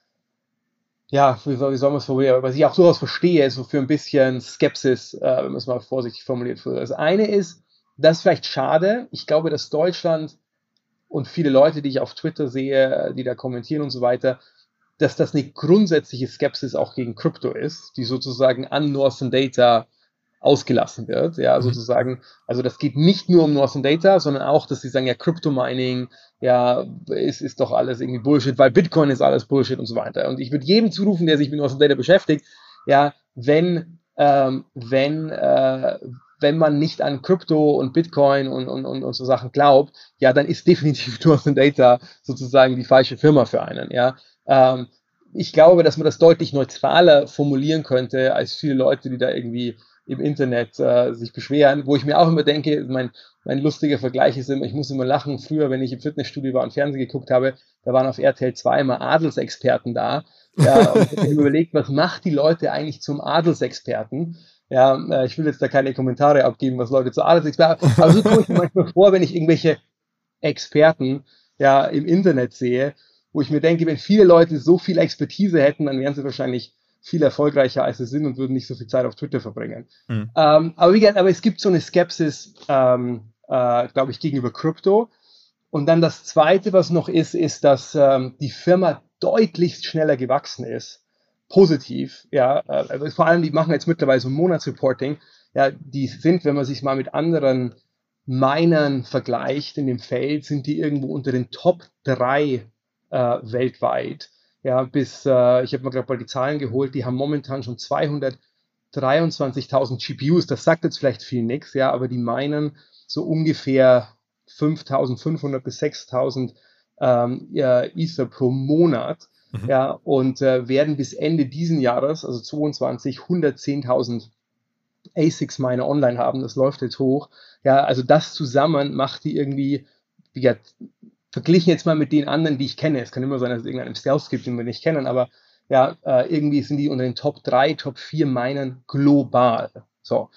ja, wie soll, wie soll man es formulieren, was ich auch durchaus verstehe, so für ein bisschen Skepsis, äh, wenn man es mal vorsichtig formuliert wird. Das eine ist, das ist vielleicht schade, ich glaube, dass Deutschland und viele Leute, die ich auf Twitter sehe, die da kommentieren und so weiter, dass das eine grundsätzliche Skepsis auch gegen Krypto ist, die sozusagen an Northern Data ausgelassen wird, ja, mhm. sozusagen, also das geht nicht nur um Northern Data, sondern auch, dass sie sagen, ja, Crypto-Mining, ja, ist, ist doch alles irgendwie Bullshit, weil Bitcoin ist alles Bullshit und so weiter. Und ich würde jedem zurufen, der sich mit Northern Data beschäftigt, ja, wenn, ähm, wenn, äh, wenn man nicht an Krypto und Bitcoin und, und, und, und so Sachen glaubt, ja, dann ist definitiv Northern Data sozusagen die falsche Firma für einen, ja. Ähm, ich glaube, dass man das deutlich neutraler formulieren könnte, als viele Leute, die da irgendwie im Internet äh, sich beschweren, wo ich mir auch immer denke, mein, mein lustiger Vergleich ist immer, ich muss immer lachen, früher, wenn ich im Fitnessstudio war und Fernsehen geguckt habe, da waren auf R T L zwei immer Adelsexperten da, ja, und ich habe mir überlegt, was macht die Leute eigentlich zum Adelsexperten? Ja, äh, ich will jetzt da keine Kommentare abgeben, was Leute zu Adelsexperten, aber so komme ich mir manchmal vor, wenn ich irgendwelche Experten ja im Internet sehe, wo ich mir denke, wenn viele Leute so viel Expertise hätten, dann wären sie wahrscheinlich viel erfolgreicher, als sie sind und würden nicht so viel Zeit auf Twitter verbringen. Mhm. Ähm, aber wie gesagt, aber es gibt so eine Skepsis, ähm, äh, glaube ich, gegenüber Krypto. Und dann das Zweite, was noch ist, ist, dass ähm, die Firma deutlich schneller gewachsen ist. Positiv, ja. Äh, vor allem, die machen jetzt mittlerweile so ein Monatsreporting. Ja, die sind, wenn man sich mal mit anderen Minern vergleicht in dem Feld, sind die irgendwo unter den Top drei äh, weltweit. Ja, bis, äh, ich habe mir gerade mal die Zahlen geholt, die haben momentan schon zweihundertdreiundzwanzigtausend G P Us, das sagt jetzt vielleicht viel nichts, ja, aber die meinen so ungefähr fünftausendfünfhundert bis sechstausend ähm, ja, Ether pro Monat, mhm. ja, und äh, werden bis Ende diesen Jahres, also zweiundzwanzig, hundertzehntausend A S I Cs Miner online haben, das läuft jetzt hoch, ja, also das zusammen macht die irgendwie, wie gesagt, verglichen jetzt mal mit den anderen, die ich kenne. Es kann immer sein, dass es irgendeinen Stealth gibt, den wir nicht kennen, aber ja, äh, irgendwie sind die unter den Top drei, Top vier Minern global. So.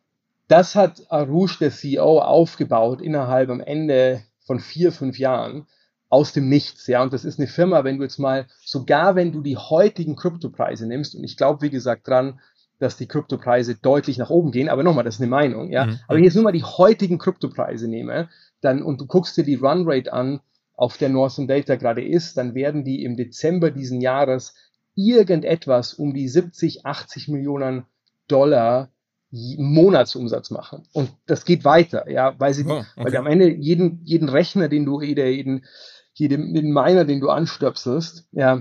Das hat Arush, der C E O, aufgebaut innerhalb am Ende von vier, fünf Jahren aus dem Nichts. Ja, und das ist eine Firma, wenn du jetzt mal, sogar wenn du die heutigen Kryptopreise nimmst, und ich glaube, wie gesagt, dran, dass die Kryptopreise deutlich nach oben gehen, aber nochmal, das ist eine Meinung, ja. Mhm. Aber wenn ich jetzt nur mal die heutigen Kryptopreise nehme, dann, und du guckst dir die Runrate an, auf der Northern Data gerade ist, dann werden die im Dezember diesen Jahres irgendetwas um die siebzig, achtzig Millionen Dollar Monatsumsatz machen. Und das geht weiter, ja, weil sie, oh, okay. weil am Ende jeden, jeden Rechner, den du, jeden, jeden, jeden Miner, den du anstöpselst, ja,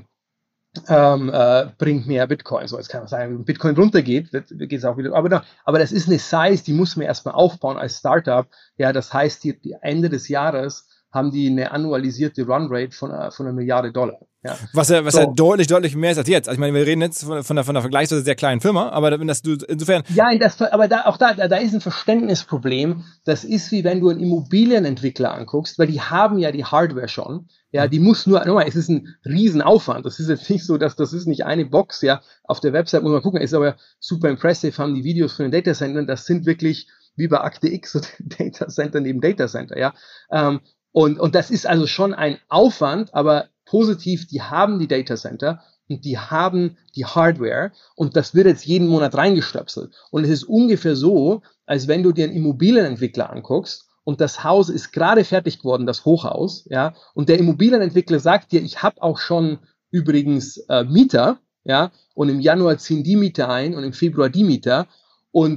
ähm, äh, bringt mehr Bitcoin. So, jetzt kann man sagen, wenn Bitcoin runtergeht, geht es auch wieder. Aber, da, aber das ist eine Size, die muss man erstmal aufbauen als Startup. Ja, das heißt, die, die Ende des Jahres haben die eine annualisierte Runrate von, von einer Milliarde Dollar. Ja. Was ja, was so. ja deutlich, deutlich mehr ist als jetzt. Also ich meine, wir reden jetzt von, von der, von der vergleichsweise sehr kleinen Firma, aber wenn das du insofern. Ja, das, aber da, auch da, da ist ein Verständnisproblem. Das ist wie wenn du einen Immobilienentwickler anguckst, weil die haben ja die Hardware schon. Ja, die muss nur, nochmal, es ist ein Riesenaufwand. Das ist jetzt nicht so, dass das ist nicht eine Box, ja. Auf der Website muss man gucken, ist aber super impressive, haben die Videos von den Datacentern. Das sind wirklich wie bei Akte X, so Datacenter neben Datacenter, ja. Ähm, und, und das ist also schon ein Aufwand, aber positiv, die haben die Datacenter und die haben die Hardware und das wird jetzt jeden Monat reingestöpselt. Und es ist ungefähr so, als wenn du dir einen Immobilienentwickler anguckst und das Haus ist gerade fertig geworden, das Hochhaus, ja, und der Immobilienentwickler sagt dir, ich habe auch schon übrigens äh, Mieter, ja, und im Januar ziehen die Mieter ein und im Februar die Mieter und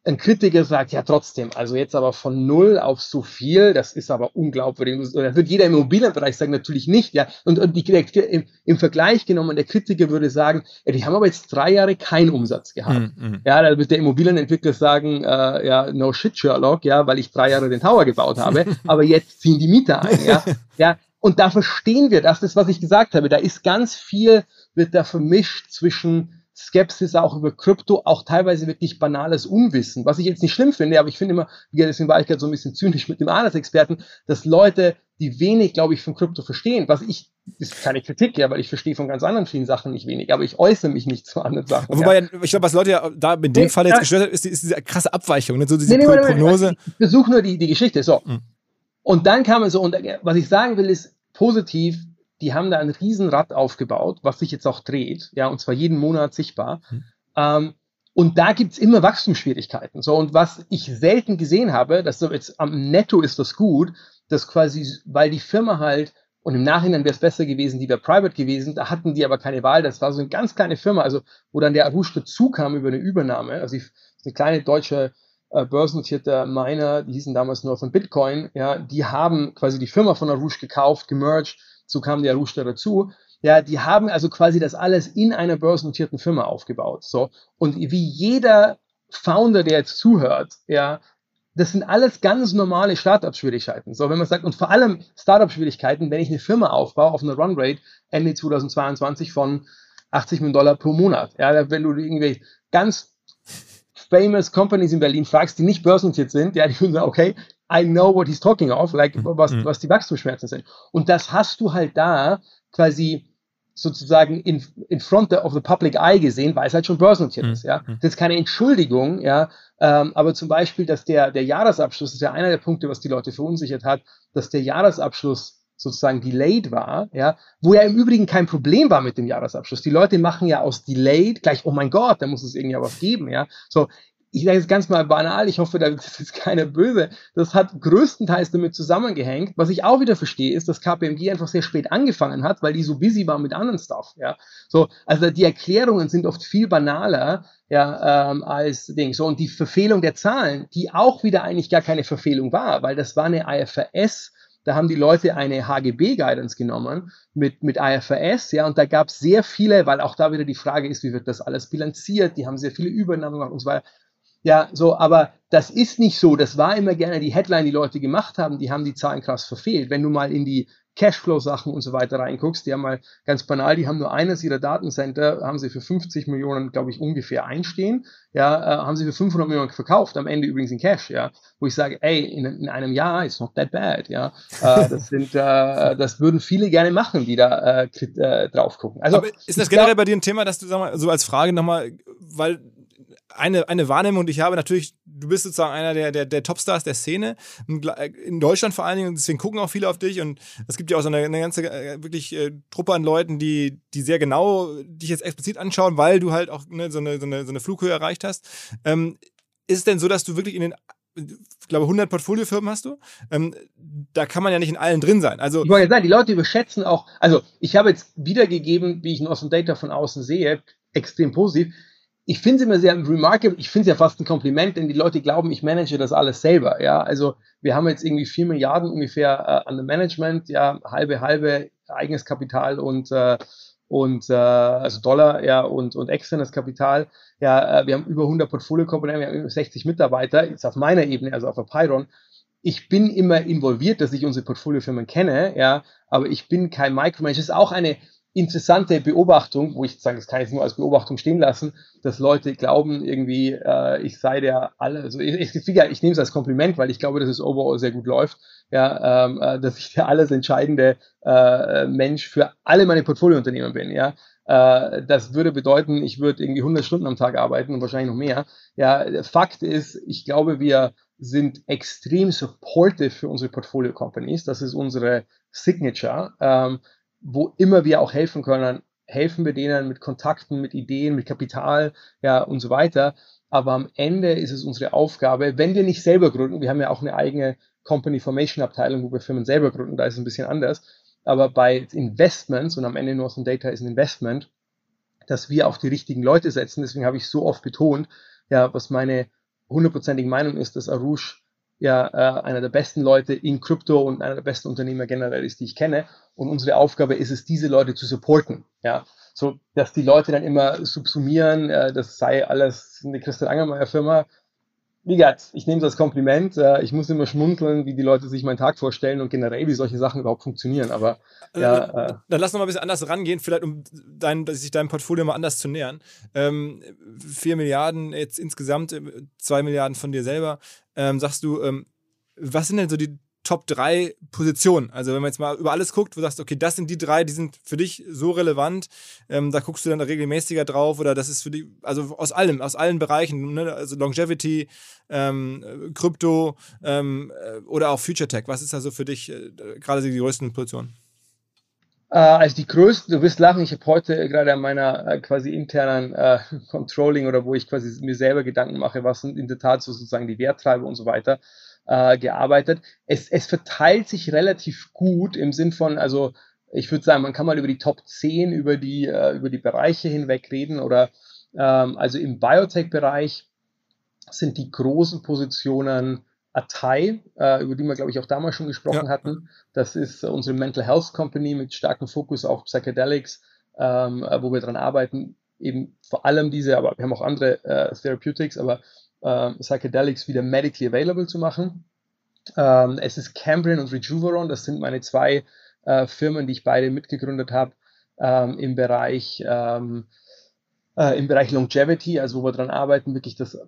ein Kritiker sagt, ja trotzdem, also jetzt aber von null auf so viel, das ist aber unglaubwürdig. Da wird jeder im Immobilienbereich sagen, natürlich nicht, ja. Und, und die, im, im Vergleich genommen, der Kritiker würde sagen, ja, die haben aber jetzt drei Jahre keinen Umsatz gehabt. Mhm. Ja, da wird der Immobilienentwickler sagen, äh, ja, no shit, Sherlock, ja, weil ich drei Jahre den Tower gebaut habe, aber jetzt ziehen die Mieter ein, ja. Ja, und da verstehen wir das, das, was ich gesagt habe. Da ist ganz viel, wird da vermischt zwischen Skepsis auch über Krypto, auch teilweise wirklich banales Unwissen, was ich jetzt nicht schlimm finde, aber ich finde immer, deswegen war ich gerade so ein bisschen zynisch mit dem Adelsexperten, dass Leute, die wenig, glaube ich, von Krypto verstehen, was ich, ist keine Kritik, ja, weil ich verstehe von ganz anderen vielen Sachen nicht wenig, aber ich äußere mich nicht zu anderen Sachen. Wobei, ja. ich glaube, was Leute ja da in dem nee, Fall jetzt ja. gestört hat, ist, ist diese krasse Abweichung, ne? So diese nee, nee, Prognose. Nee, ich besuche nur die, die Geschichte, so. Mhm. Und dann kam es so, und was ich sagen will, ist positiv, die haben da ein Riesenrad aufgebaut, was sich jetzt auch dreht, ja, und zwar jeden Monat sichtbar. Mhm. Ähm, und da gibt's immer Wachstumsschwierigkeiten. So, und was ich selten gesehen habe, dass so jetzt am Netto ist das gut, dass quasi, weil die Firma halt, und im Nachhinein wäre es besser gewesen, die wäre private gewesen, da hatten die aber keine Wahl, das war so eine ganz kleine Firma, also wo dann der Arush dazu kam über eine Übernahme, also die, eine kleine deutsche äh, börsennotierte Miner, die hießen damals nur von Bitcoin, ja, die haben quasi die Firma von Arush gekauft, gemerged, so kam der Arush da dazu. Ja, die haben also quasi das alles in einer börsennotierten Firma aufgebaut. So. Und wie jeder Founder, der jetzt zuhört, ja, das sind alles ganz normale Startup-Schwierigkeiten. So, wenn man sagt, und vor allem Startup-Schwierigkeiten, wenn ich eine Firma aufbaue auf einer Runrate Ende zweitausendzweiundzwanzig von achtzig Millionen Dollar pro Monat. Ja, wenn du irgendwie ganz famous Companies in Berlin fragst, die nicht börsennotiert sind, ja, die würden sagen, okay, I know what he's talking of, like, was, mhm. was die Wachstumsschmerzen sind. Und das hast du halt da quasi sozusagen in, in front of the public eye gesehen, weil es halt schon börsennotiert mhm. ist, ja. Das ist keine Entschuldigung, ja, ähm, aber zum Beispiel, dass der, der Jahresabschluss, das ist ja einer der Punkte, was die Leute verunsichert hat, dass der Jahresabschluss sozusagen delayed war, ja, wo ja im Übrigen kein Problem war mit dem Jahresabschluss. Die Leute machen ja aus delayed gleich, oh mein Gott, da muss es irgendwie was geben, ja. So, ich sage jetzt ganz mal banal, ich hoffe, da ist jetzt keiner böse. Das hat größtenteils damit zusammengehängt. Was ich auch wieder verstehe, ist, dass K P M G einfach sehr spät angefangen hat, weil die so busy waren mit anderen Stuff. Ja, so, also die Erklärungen sind oft viel banaler, ja, ähm, als Ding. So, und die Verfehlung der Zahlen, die auch wieder eigentlich gar keine Verfehlung war, weil das war eine I F R S. Da haben die Leute eine H G B-Guidance genommen mit, mit I F R S, ja, und da gab es sehr viele, weil auch da wieder die Frage ist, wie wird das alles bilanziert? Die haben sehr viele Übernahmen gemacht und so weiter. Ja, so, aber das ist nicht so. Das war immer gerne die Headline, die Leute gemacht haben. Die haben die Zahlen krass verfehlt. Wenn du mal in die Cashflow-Sachen und so weiter reinguckst, die haben mal ganz banal, die haben nur eines ihrer Datencenter, haben sie für fünfzig Millionen, glaube ich, ungefähr einstehen. Ja, äh, haben sie für fünfhundert Millionen verkauft, am Ende übrigens in Cash, ja. Wo ich sage, ey, in, in einem Jahr, it's not that bad, ja. Äh, das sind, äh, das würden viele gerne machen, die da äh, äh, drauf gucken. Also, aber ist das generell glaub, bei dir ein Thema, dass du, sag mal, so als Frage nochmal, weil Eine, eine Wahrnehmung, und ich habe natürlich, du bist sozusagen einer der, der, der Topstars der Szene, in Deutschland vor allen Dingen, und deswegen gucken auch viele auf dich, und es gibt ja auch so eine, eine ganze wirklich äh, Truppe an Leuten, die, die sehr genau dich jetzt explizit anschauen, weil du halt auch ne, so, eine, so, eine, so eine Flughöhe erreicht hast. Ähm, ist es denn so, dass du wirklich in den, ich glaube, hundert Portfoliofirmen hast du? Ähm, da kann man ja nicht in allen drin sein. Also, ich wollte jetzt sagen, die Leute überschätzen auch, also ich habe jetzt wiedergegeben, wie ich Awesome Data von außen sehe, extrem positiv. Ich finde es immer sehr remarkable, ich finde es ja fast ein Kompliment, denn die Leute glauben, ich manage das alles selber, ja, also wir haben jetzt irgendwie vier Milliarden ungefähr äh, an dem Management, ja, halbe, halbe eigenes Kapital und, äh, und äh, also Dollar, ja, und, und externes Kapital, ja, äh, wir haben über hundert Portfolio-Komponenten, wir haben über sechzig Mitarbeiter, jetzt auf meiner Ebene, also auf der Pyron. Ich bin immer involviert, dass ich unsere Portfoliofirmen kenne, ja, aber ich bin kein Micromanager. Das ist auch eine interessante Beobachtung, wo ich sage, das kann ich nur als Beobachtung stehen lassen, dass Leute glauben irgendwie, äh, ich sei der alle, also ich, ich, ich, ich nehme es als Kompliment, weil ich glaube, dass es overall sehr gut läuft, ja, ähm, äh, dass ich der alles entscheidende äh, Mensch für alle meine Portfoliounternehmen bin, ja. Äh, das würde bedeuten, ich würde irgendwie hundert Stunden am Tag arbeiten und wahrscheinlich noch mehr. Ja, Fakt ist, ich glaube, wir sind extrem supportive für unsere Portfolio-Companies. Das ist unsere Signature. Ähm, wo immer wir auch helfen können, helfen wir denen mit Kontakten, mit Ideen, mit Kapital, ja, und so weiter. Aber am Ende ist es unsere Aufgabe, wenn wir nicht selber gründen, wir haben ja auch eine eigene Company Formation Abteilung, wo wir Firmen selber gründen, da ist es ein bisschen anders. Aber bei Investments, und am Ende Awesome Data ist ein Investment, dass wir auf die richtigen Leute setzen. Deswegen habe ich so oft betont, ja, was meine hundertprozentigen Meinung ist, dass Arush ja äh, einer der besten Leute in Krypto und einer der besten Unternehmer generell ist, die ich kenne. Und unsere Aufgabe ist es, diese Leute zu supporten. Ja, so dass die Leute dann immer subsumieren, äh, das sei alles eine Christian Angermayer Firma. Wie gesagt, ich nehme es als Kompliment. Äh, ich muss immer schmunzeln, wie die Leute sich meinen Tag vorstellen und generell, wie solche Sachen überhaupt funktionieren. Aber ja, äh, dann lass noch mal ein bisschen anders rangehen, vielleicht um dein, sich deinem Portfolio mal anders zu nähern. Ähm, vier Milliarden jetzt insgesamt, zwei Milliarden von dir selber. Ähm, sagst du, ähm, was sind denn so die Top drei Positionen? Also wenn man jetzt mal über alles guckt, wo du sagst, okay, das sind die drei, die sind für dich so relevant, ähm, da guckst du dann regelmäßiger drauf oder das ist für dich, also aus allem, aus allen Bereichen, ne? Also Longevity, ähm, Krypto ähm, oder auch Future Tech. Was ist da so für dich äh, gerade die größten Positionen? Äh, also die größten, du wirst lachen, ich habe heute gerade an meiner äh, quasi internen äh, Controlling oder wo ich quasi mir selber Gedanken mache, was sind in der Tat so sozusagen die Werttreiber und so weiter, Äh, gearbeitet. Es, es verteilt sich relativ gut im Sinn von, also ich würde sagen, man kann mal über die Top zehn, über die, äh, über die Bereiche hinweg reden oder ähm, also im Biotech-Bereich sind die großen Positionen Atai, äh, über die wir, glaube ich, auch damals schon gesprochen ja. hatten. Das ist äh, unsere Mental Health Company mit starkem Fokus auf Psychedelics, ähm, äh, wo wir dran arbeiten. Eben vor allem diese, aber wir haben auch andere äh, Therapeutics, aber Uh, Psychedelics wieder medically available zu machen. Um, es ist Cambrian und Rejuveron, das sind meine zwei uh, Firmen, die ich beide mitgegründet habe um, im Bereich um, uh, im Bereich Longevity, also wo wir daran arbeiten, wirklich das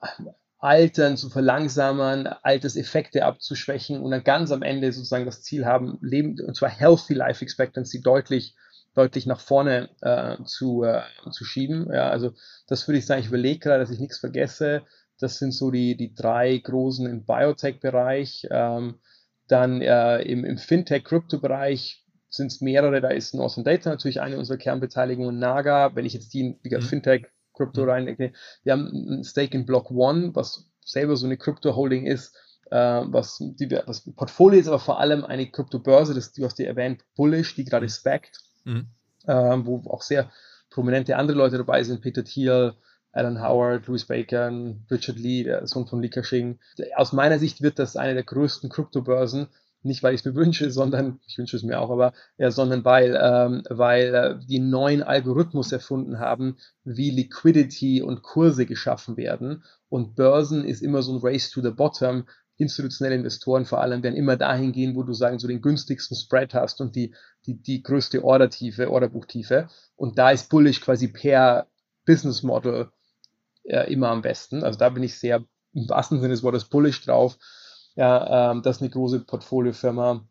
Altern zu verlangsamen, Alterseffekte abzuschwächen und dann ganz am Ende sozusagen das Ziel haben, Leben, und zwar Healthy Life Expectancy deutlich deutlich nach vorne uh, zu, uh, zu schieben. Ja, also das würde ich sagen, ich überlege gerade, dass ich nichts vergesse. Das sind so die, die drei großen im Biotech-Bereich. Ähm, dann äh, im, im Fintech-Krypto-Bereich sind es mehrere. Da ist Northern Data natürlich eine unserer Kernbeteiligungen. Naga, wenn ich jetzt die in mhm. Fintech-Krypto mhm. reindenke. Wir haben ein Stake in Block One, was selber so eine Krypto-Holding ist, äh, was, die, was Portfolio ist, aber vor allem eine Krypto-Börse, das du hast dir erwähnt, Bullish, die gerade mhm. spackt, mhm. äh, wo auch sehr prominente andere Leute dabei sind, Peter Thiel, Alan Howard, Louis Bacon, Richard Lee, der Sohn von Li Ka-shing. Aus meiner Sicht wird das eine der größten Kryptobörsen, nicht weil ich es mir wünsche, sondern, ich wünsche es mir auch, aber ja, sondern weil, ähm, weil äh, die einen neuen Algorithmus erfunden haben, wie Liquidity und Kurse geschaffen werden. Und Börsen ist immer so ein Race to the Bottom. Institutionelle Investoren vor allem werden immer dahin gehen, wo du sagen, so den günstigsten Spread hast und die, die, die größte Ordertiefe, Orderbuchtiefe. Und da ist Bullish quasi per Business Model äh, immer am besten. Also da bin ich sehr im wahrsten Sinne des Wortes bullish drauf. Ja, ähm, das ist eine große Portfoliofirma.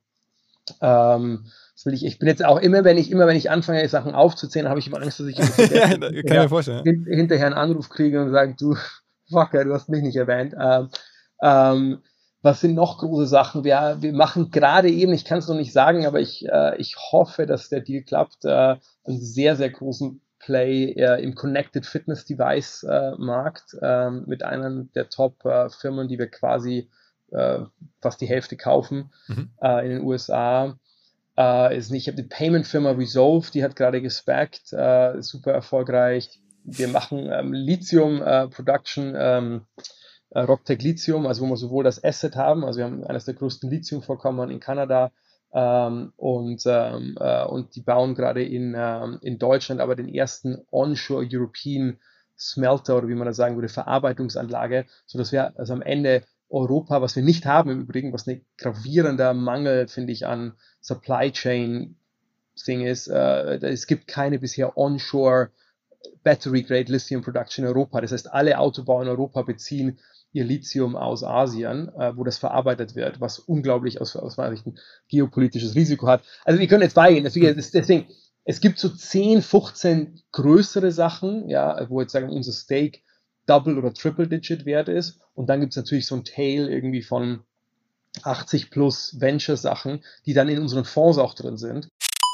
Ähm, das will ich, ich bin jetzt auch immer, wenn ich immer, wenn ich anfange, Sachen aufzuzählen, habe ich immer Angst, dass ich ja, kann ich mir vorstellen. Hin, hinterher einen Anruf kriege und sage, du Fucker, du hast mich nicht erwähnt. Ähm, ähm, was sind noch große Sachen? Wir, wir machen gerade eben, ich kann es noch nicht sagen, aber ich, äh, ich hoffe, dass der Deal klappt, äh, einen sehr, sehr großen Play äh, im Connected Fitness Device äh, Markt äh, mit einer der Top äh, Firmen, die wir quasi äh, fast die Hälfte kaufen mhm. äh, in den U S A. Äh, ist nicht, ich habe die Payment Firma Resolve, die hat gerade gespackt, äh, super erfolgreich. Wir machen ähm, Lithium äh, Production, ähm, äh, Rocktech Lithium, also wo wir sowohl das Asset haben, also wir haben eines der größten Lithiumvorkommen in Kanada. Ähm, und, ähm, äh, und die bauen gerade in, ähm, in Deutschland aber den ersten Onshore European Smelter oder wie man das sagen würde, Verarbeitungsanlage, sodass wir also am Ende Europa, was wir nicht haben im Übrigen, was ein gravierender Mangel, finde ich, an Supply Chain Thing ist, äh, es gibt keine bisher Onshore Battery Grade Lithium Production in Europa. Das heißt, alle Autobauer in Europa beziehen ihr Lithium aus Asien, äh, wo das verarbeitet wird, was unglaublich aus, aus meiner Sicht ein geopolitisches Risiko hat. Also wir können jetzt beigehen, deswegen, deswegen, es gibt so zehn, fünfzehn größere Sachen, ja, wo jetzt sagen, unser Stake Double- oder Triple-Digit wert ist und dann gibt es natürlich so ein Tail irgendwie von achtzig plus Venture-Sachen, die dann in unseren Fonds auch drin sind.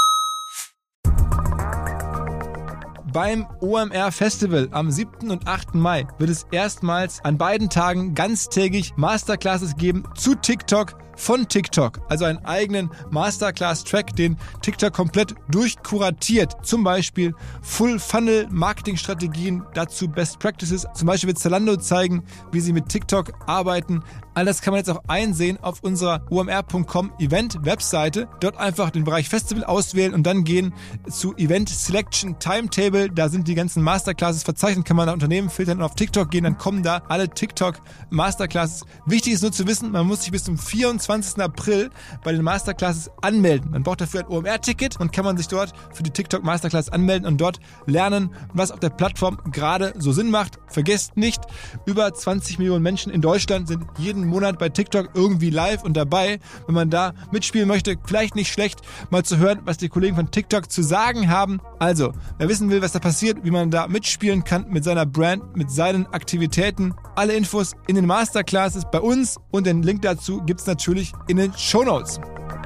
Beim O M R Festival am siebten und achten Mai wird es erstmals an beiden Tagen ganztägig Masterclasses geben zu TikTok von TikTok, also einen eigenen Masterclass-Track, den TikTok komplett durchkuratiert. Zum Beispiel Full-Funnel-Marketing-Strategien, dazu Best Practices. Zum Beispiel wird Zalando zeigen, wie sie mit TikTok arbeiten. All das kann man jetzt auch einsehen auf unserer O M R Punkt com Event-Webseite. Dort einfach den Bereich Festival auswählen und dann gehen zu Event Selection Timetable. Da sind die ganzen Masterclasses verzeichnet, kann man da Unternehmen filtern und auf TikTok gehen, dann kommen da alle TikTok Masterclasses. Wichtig ist nur zu wissen, man muss sich bis zum vierundzwanzigsten April bei den Masterclasses anmelden. Man braucht dafür ein O M R-Ticket und kann man sich dort für die TikTok Masterclass anmelden und dort lernen, was auf der Plattform gerade so Sinn macht. Vergesst nicht, über zwanzig Millionen Menschen in Deutschland sind jeden Monat bei TikTok irgendwie live und dabei. Wenn man da mitspielen möchte, vielleicht nicht schlecht, mal zu hören, was die Kollegen von TikTok zu sagen haben. Also, wer wissen will, was da passiert, wie man da mitspielen kann mit seiner Brand, mit seinen Aktivitäten, alle Infos in den Masterclasses bei uns und den Link dazu gibt es natürlich in den Shownotes.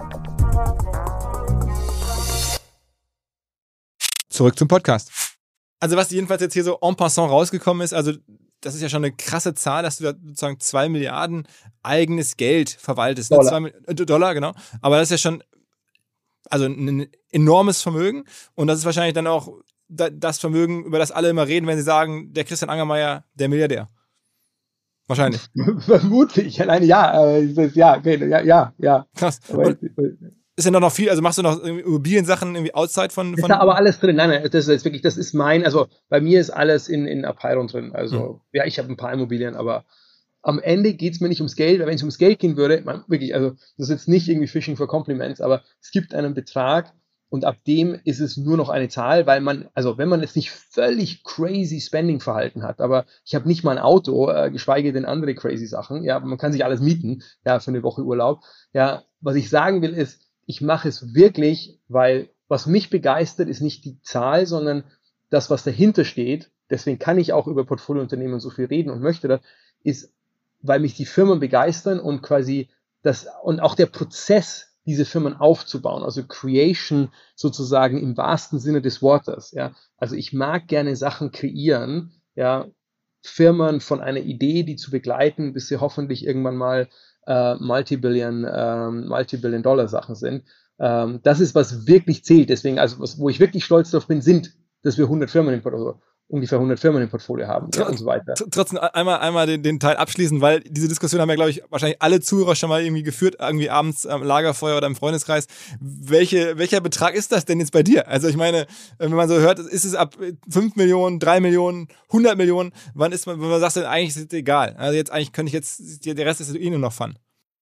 Zurück zum Podcast. Also was jedenfalls jetzt hier so en passant rausgekommen ist, also das ist ja schon eine krasse Zahl, dass du da sozusagen zwei Milliarden eigenes Geld verwaltest. Dollar. Ne? Zwei, äh, Dollar, genau. Aber das ist ja schon also ein enormes Vermögen und das ist wahrscheinlich dann auch das Vermögen, über das alle immer reden, wenn sie sagen, der Christian Angermayer, der Milliardär. Wahrscheinlich. Vermutlich. Alleine ja, äh, ja, okay, ja, ja, ja. Krass. Aber, ist denn da noch viel, also machst du noch Immobiliensachen irgendwie outside von... Ist von da aber alles drin, nein, nein, das ist jetzt wirklich, das ist mein, also bei mir ist alles in, in Apeiron drin, also mhm. ja, ich habe ein paar Immobilien, aber am Ende geht es mir nicht ums Geld, weil wenn es ums Geld gehen würde, man, wirklich, also das ist jetzt nicht irgendwie Fishing for Compliments, aber es gibt einen Betrag und ab dem ist es nur noch eine Zahl, weil man, also wenn man jetzt nicht völlig crazy Spending-Verhalten hat, aber ich habe nicht mal ein Auto, äh, geschweige denn andere crazy Sachen, ja, man kann sich alles mieten, ja, für eine Woche Urlaub, ja, was ich sagen will ist, ich mache es wirklich, weil was mich begeistert, ist nicht die Zahl, sondern das, was dahinter steht. Deswegen kann ich auch über Portfoliounternehmen so viel reden und möchte das, ist, weil mich die Firmen begeistern und quasi das, und auch der Prozess, diese Firmen aufzubauen, also Creation sozusagen im wahrsten Sinne des Wortes, ja. Also ich mag gerne Sachen kreieren, ja, Firmen von einer Idee, die zu begleiten, bis sie hoffentlich irgendwann mal Uh, Multibillion, ähm, Multibillion-Dollar-Sachen sind. Ähm, das ist, was wirklich zählt. Deswegen, also was, wo ich wirklich stolz drauf bin, sind, dass wir hundert Firmen im Portfolio, ungefähr hundert Firmen im Portfolio haben, ja, und so weiter. Trotzdem einmal, einmal den, den Teil abschließen, weil diese Diskussion haben ja, glaube ich, wahrscheinlich alle Zuhörer schon mal irgendwie geführt, irgendwie abends am Lagerfeuer oder im Freundeskreis. Welche, welcher Betrag ist das denn jetzt bei dir? Also ich meine, wenn man so hört, ist es ab fünf Millionen, drei Millionen, hundert Millionen, wann ist man, wenn man sagt, eigentlich ist es egal. Also jetzt eigentlich könnte ich jetzt, der Rest ist eh nur noch Fun.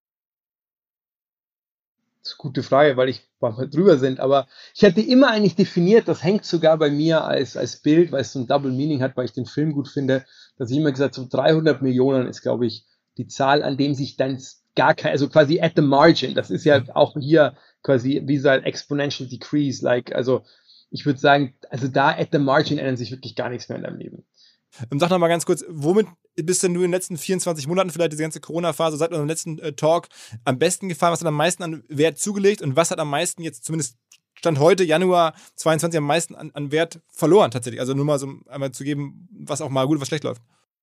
Das ist eine gute Frage, weil ich mal drüber sind, aber ich hatte immer eigentlich definiert, das hängt sogar bei mir als, als Bild, weil es so ein Double Meaning hat, weil ich den Film gut finde, dass ich immer gesagt habe, so dreihundert Millionen ist, glaube ich, die Zahl, an dem sich dann gar kein, also quasi at the margin, das ist ja auch hier quasi wie so ein exponential decrease, like, also ich würde sagen, also da at the margin ändert sich wirklich gar nichts mehr in deinem Leben. Sag noch mal ganz kurz, womit bist denn du in den letzten vierundzwanzig Monaten, vielleicht diese ganze Corona-Phase, seit unserem letzten äh, Talk, am besten gefahren? Was hat am meisten an Wert zugelegt und was hat am meisten jetzt, zumindest Stand heute, Januar zweiundzwanzig, am meisten an, an Wert verloren tatsächlich? Also nur mal so einmal zu geben, was auch mal gut, was schlecht läuft.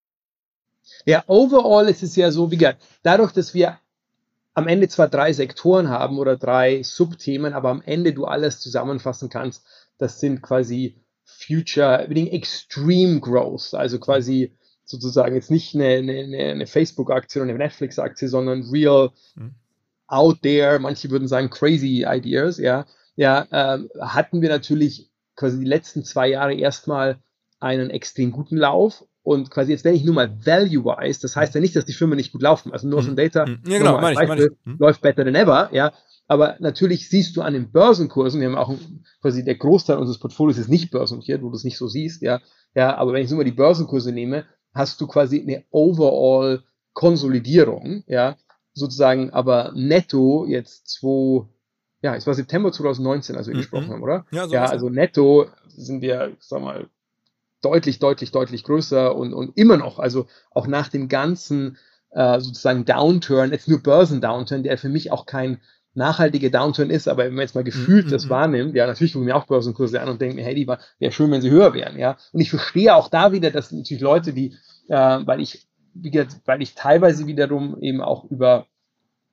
Ja, overall ist es ja so, wie gesagt, dadurch, dass wir am Ende zwar drei Sektoren haben oder drei Subthemen, aber am Ende du alles zusammenfassen kannst, das sind quasi Future, Extreme Growth, also quasi sozusagen jetzt nicht eine, eine, eine Facebook-Aktie oder eine Netflix-Aktie, sondern real, mhm. out there, manche würden sagen crazy ideas, ja, ja, ähm, hatten wir natürlich quasi die letzten zwei Jahre erstmal einen extrem guten Lauf und quasi jetzt, wenn ich nur mal value-wise, das heißt ja nicht, dass die Firmen nicht gut laufen, also Northern Data mhm. ja, genau, meine ich, meine ich. Mhm. läuft better than ever, ja, aber natürlich siehst du an den Börsenkursen, wir haben auch ein, quasi der Großteil unseres Portfolios ist nicht börsennotiert, wo du es nicht so siehst, ja, ja, aber wenn ich nur mal die Börsenkurse nehme, hast du quasi eine overall Konsolidierung, ja, sozusagen, aber netto jetzt zwei, ja, es war September zwanzig neunzehn, als wir mhm. gesprochen haben, oder? Ja, so ja also netto sind wir, sag mal, deutlich, deutlich, deutlich größer und, und immer noch, also auch nach dem ganzen äh, sozusagen Downturn, jetzt nur Börsen-Downturn, der für mich auch kein nachhaltiger Downturn ist, aber wenn man jetzt mal gefühlt mm-hmm. das wahrnimmt, ja, natürlich gucken wir auch Börsenkurse an und denken mir, hey, die wäre schön, wenn sie höher wären, ja. Und ich verstehe auch da wieder, dass natürlich Leute, die, äh, weil ich, wie gesagt, weil ich teilweise wiederum eben auch über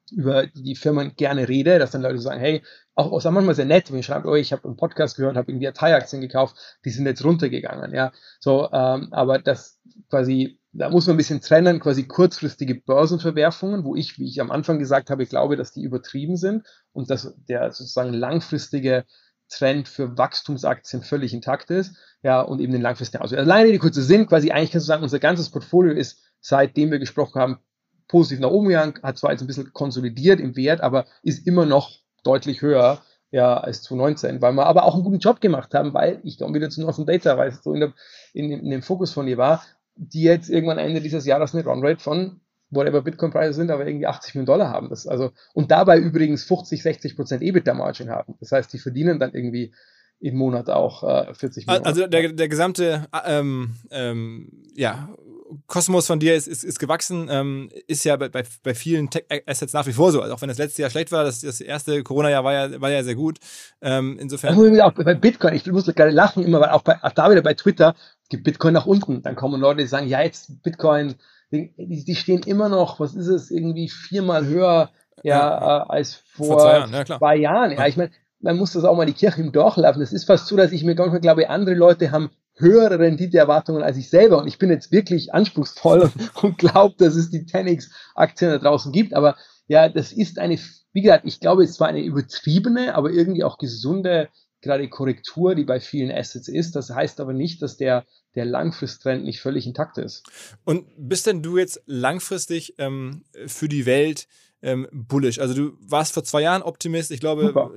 über die Firmen gerne rede, dass dann Leute sagen, hey, auch, auch manchmal sehr nett, wenn ich schreibe, oh, ich habe einen Podcast gehört, habe irgendwie Atai-Aktien gekauft, die sind jetzt runtergegangen, ja, so, ähm, aber das quasi, da muss man ein bisschen trennen, quasi kurzfristige Börsenverwerfungen, wo ich, wie ich am Anfang gesagt habe, glaube, dass die übertrieben sind und dass der sozusagen langfristige Trend für Wachstumsaktien völlig intakt ist, ja, und eben den langfristigen Ausweg. Alleine die kurze Sinn, quasi eigentlich kannst du sagen, unser ganzes Portfolio ist, seitdem wir gesprochen haben, positiv nach oben gegangen, hat zwar jetzt ein bisschen konsolidiert im Wert, aber ist immer noch deutlich höher, ja, als zwanzig neunzehn, weil wir aber auch einen guten Job gemacht haben, weil ich komme wieder zu Northern Data, weil es so in, der, in, in dem Fokus von ihr war, die jetzt irgendwann Ende dieses Jahres eine Runrate von whatever Bitcoin-Preise sind, aber irgendwie achtzig Millionen Dollar haben. Das also, und dabei übrigens fünfzig, sechzig Prozent EBITDA-Margin haben. Das heißt, die verdienen dann irgendwie im Monat auch äh, vierzig Millionen. Also der, der gesamte ähm, ähm, ja, Kosmos von dir ist, ist, ist gewachsen, ähm, ist ja bei, bei, bei vielen Tech-Assets nach wie vor so. Also auch wenn das letzte Jahr schlecht war, das, das erste Corona-Jahr war ja, war ja sehr gut. Ähm, insofern. Auch bei Bitcoin, ich muss gerade lachen, immer, weil auch, bei, auch da wieder bei Twitter gibt Bitcoin nach unten. Dann kommen Leute, die sagen, ja, jetzt Bitcoin, die, die stehen immer noch, was ist es, irgendwie viermal höher ja, ja. Äh, als vor, vor zwei Jahren. Ja, klar. Zwei Jahren. Ja, ja. Ich meine, man muss das auch mal die Kirche im Dorf laufen. Es ist fast so, dass ich mir manchmal glaube, andere Leute haben höhere Renditeerwartungen als ich selber und ich bin jetzt wirklich anspruchsvoll und, und glaube, dass es die zehn X-Aktien da draußen gibt, aber ja, das ist eine, wie gesagt, ich glaube, es war eine übertriebene, aber irgendwie auch gesunde, gerade Korrektur, die bei vielen Assets ist. Das heißt aber nicht, dass der, der Langfristtrend nicht völlig intakt ist. Und bist denn du jetzt langfristig ähm, für die Welt ähm, bullish? Also du warst vor zwei Jahren Optimist, ich glaube, Super.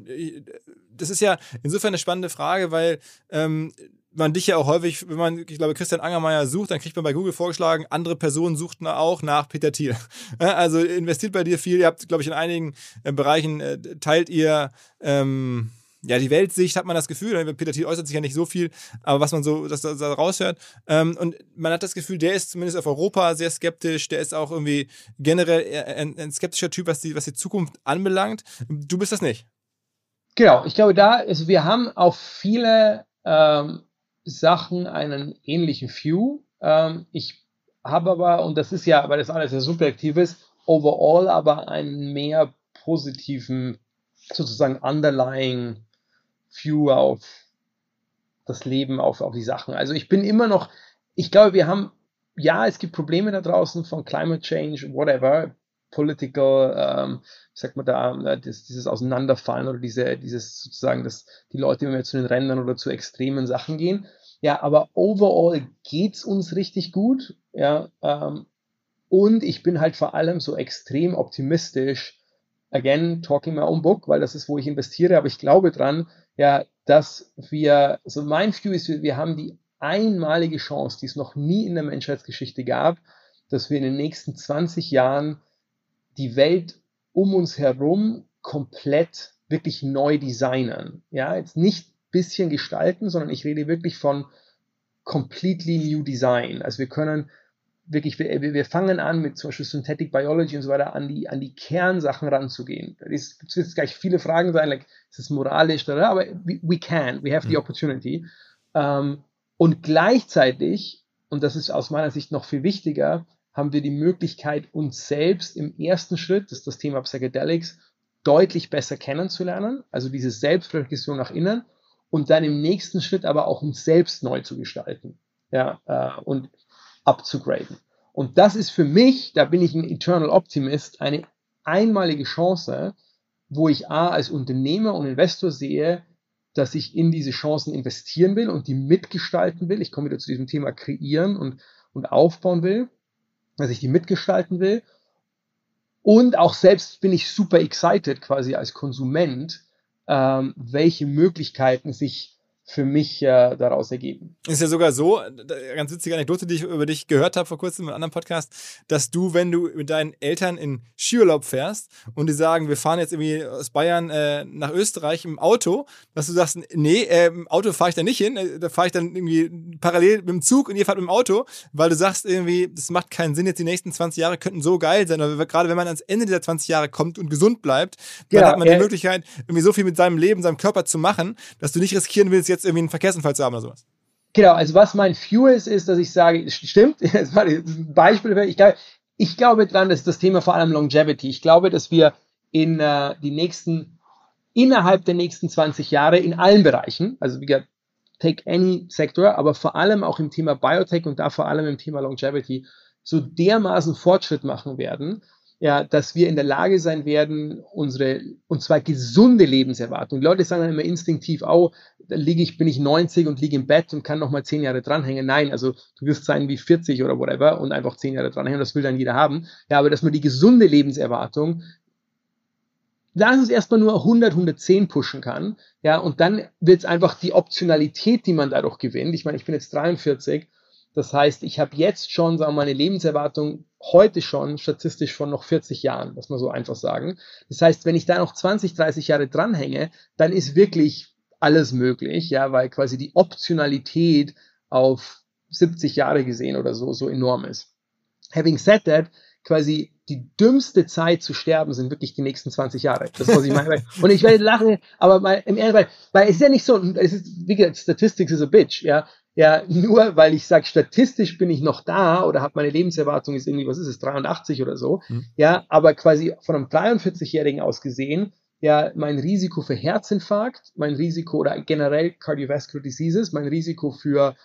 Das ist ja insofern eine spannende Frage, weil ähm, man dich ja auch häufig, wenn man, ich glaube, Christian Angermayer sucht, dann kriegt man bei Google vorgeschlagen, andere Personen suchten auch nach Peter Thiel. Also investiert bei dir viel, ihr habt, glaube ich, in einigen äh, Bereichen äh, teilt ihr ähm, ja, die Weltsicht, hat man das Gefühl, Peter Thiel äußert sich ja nicht so viel, aber was man so das, das, das raushört, ähm, und man hat das Gefühl, der ist zumindest auf Europa sehr skeptisch, der ist auch irgendwie generell ein, ein skeptischer Typ, was die, was die Zukunft anbelangt. Du bist das nicht. Genau, ich glaube, da, also wir haben auf viele ähm, Sachen einen ähnlichen View. Ähm, ich habe aber, und das ist ja, weil das alles ja subjektiv ist, overall aber einen mehr positiven, sozusagen underlying View auf das Leben, auf, auf die Sachen. Also ich bin immer noch, ich glaube, wir haben, ja, es gibt Probleme da draußen von Climate Change, whatever, political, ähm, wie sagt man da, das, dieses Auseinanderfallen oder diese, dieses sozusagen, dass die Leute immer mehr zu den Rändern oder zu extremen Sachen gehen. Ja, aber overall geht's uns richtig gut. Ja, ähm, und ich bin halt vor allem so extrem optimistisch. Again, talking my own book, weil das ist, wo ich investiere, aber ich glaube dran, ja, dass wir, so mein View ist, wir haben die einmalige Chance, die es noch nie in der Menschheitsgeschichte gab, dass wir in den nächsten zwanzig Jahren die Welt um uns herum komplett wirklich neu designen. Ja, jetzt nicht ein bisschen gestalten, sondern ich rede wirklich von completely new design. Also wir können wirklich, wir, wir fangen an mit zum Beispiel Synthetic Biology und so weiter an die, an die Kernsachen ranzugehen. Es gibt jetzt gleich viele Fragen sein, like, ist es moralisch, aber we, we can, we have the opportunity. Um, und gleichzeitig, und das ist aus meiner Sicht noch viel wichtiger, haben wir die Möglichkeit, uns selbst im ersten Schritt, das ist das Thema Psychedelics, deutlich besser kennenzulernen, also diese Selbstreflexion nach innen, und dann im nächsten Schritt aber auch uns selbst neu zu gestalten, ja, äh, und abzugraden. Und das ist für mich, da bin ich ein Eternal Optimist, eine einmalige Chance, wo ich A, als Unternehmer und Investor sehe, dass ich in diese Chancen investieren will und die mitgestalten will. Ich komme wieder zu diesem Thema kreieren und, und aufbauen will, dass ich die mitgestalten will. Und auch selbst bin ich super excited quasi als Konsument, ähm, welche Möglichkeiten sich für mich äh, daraus ergeben. Ist ja sogar so, ganz witzige Anekdote, die ich über dich gehört habe vor kurzem in einem anderen Podcast, dass du, wenn du mit deinen Eltern in Skiurlaub fährst und die sagen, wir fahren jetzt irgendwie aus Bayern äh, nach Österreich im Auto, dass du sagst, nee, äh, im Auto fahre ich da nicht hin, da fahre ich dann irgendwie parallel mit dem Zug und ihr fahrt mit dem Auto, weil du sagst irgendwie, das macht keinen Sinn, jetzt die nächsten zwanzig Jahre könnten so geil sein, aber gerade wenn man ans Ende dieser zwanzig Jahre kommt und gesund bleibt, dann ja, hat man die äh, Möglichkeit, irgendwie so viel mit seinem Leben, seinem Körper zu machen, dass du nicht riskieren willst, jetzt irgendwie einen Verkehrsunfall zu haben oder sowas. Genau, also was mein View ist, ist, dass ich sage, stimmt, das war ein Beispiel, ich glaube, ich glaube dran, dass das Thema vor allem Longevity, ich glaube, dass wir in äh, die nächsten, innerhalb der nächsten zwanzig Jahre in allen Bereichen, also wie gesagt, take any Sektor, aber vor allem auch im Thema Biotech und da vor allem im Thema Longevity so dermaßen Fortschritt machen werden, ja, dass wir in der Lage sein werden, unsere, und zwar gesunde Lebenserwartung. Die Leute sagen dann immer instinktiv, oh, da liege ich, bin ich neunzig und liege im Bett und kann noch mal zehn Jahre dranhängen. Nein, also du wirst sein wie vierzig oder whatever und einfach zehn Jahre dranhängen, das will dann jeder haben. Ja, aber dass man die gesunde Lebenserwartung, lass uns erstmal nur hundert, hundertzehn pushen kann, ja, und dann wird es einfach die Optionalität, die man dadurch gewinnt. Ich meine, ich bin jetzt dreiundvierzig, das heißt, ich habe jetzt schon, sagen wir mal, eine Lebenserwartung heute schon statistisch von noch vierzig Jahren, muss man so einfach sagen. Das heißt, wenn ich da noch zwanzig, dreißig Jahre dranhänge, dann ist wirklich alles möglich, ja, weil quasi die Optionalität auf siebzig Jahre gesehen oder so, so enorm ist. Having said that, quasi die dümmste Zeit zu sterben sind wirklich die nächsten zwanzig Jahre. Das ist, was ich meine. Und ich werde lachen, aber mal im Ernst, weil, weil es ist ja nicht so, es ist, wie gesagt, Statistics is a bitch, ja. Ja, nur weil ich sage, statistisch bin ich noch da oder habe meine Lebenserwartung ist irgendwie, was ist es, dreiundachtzig oder so, mhm. ja, aber quasi von einem dreiundvierzigjährigen aus gesehen, ja, mein Risiko für Herzinfarkt, mein Risiko oder generell Cardiovascular Diseases, mein Risiko für,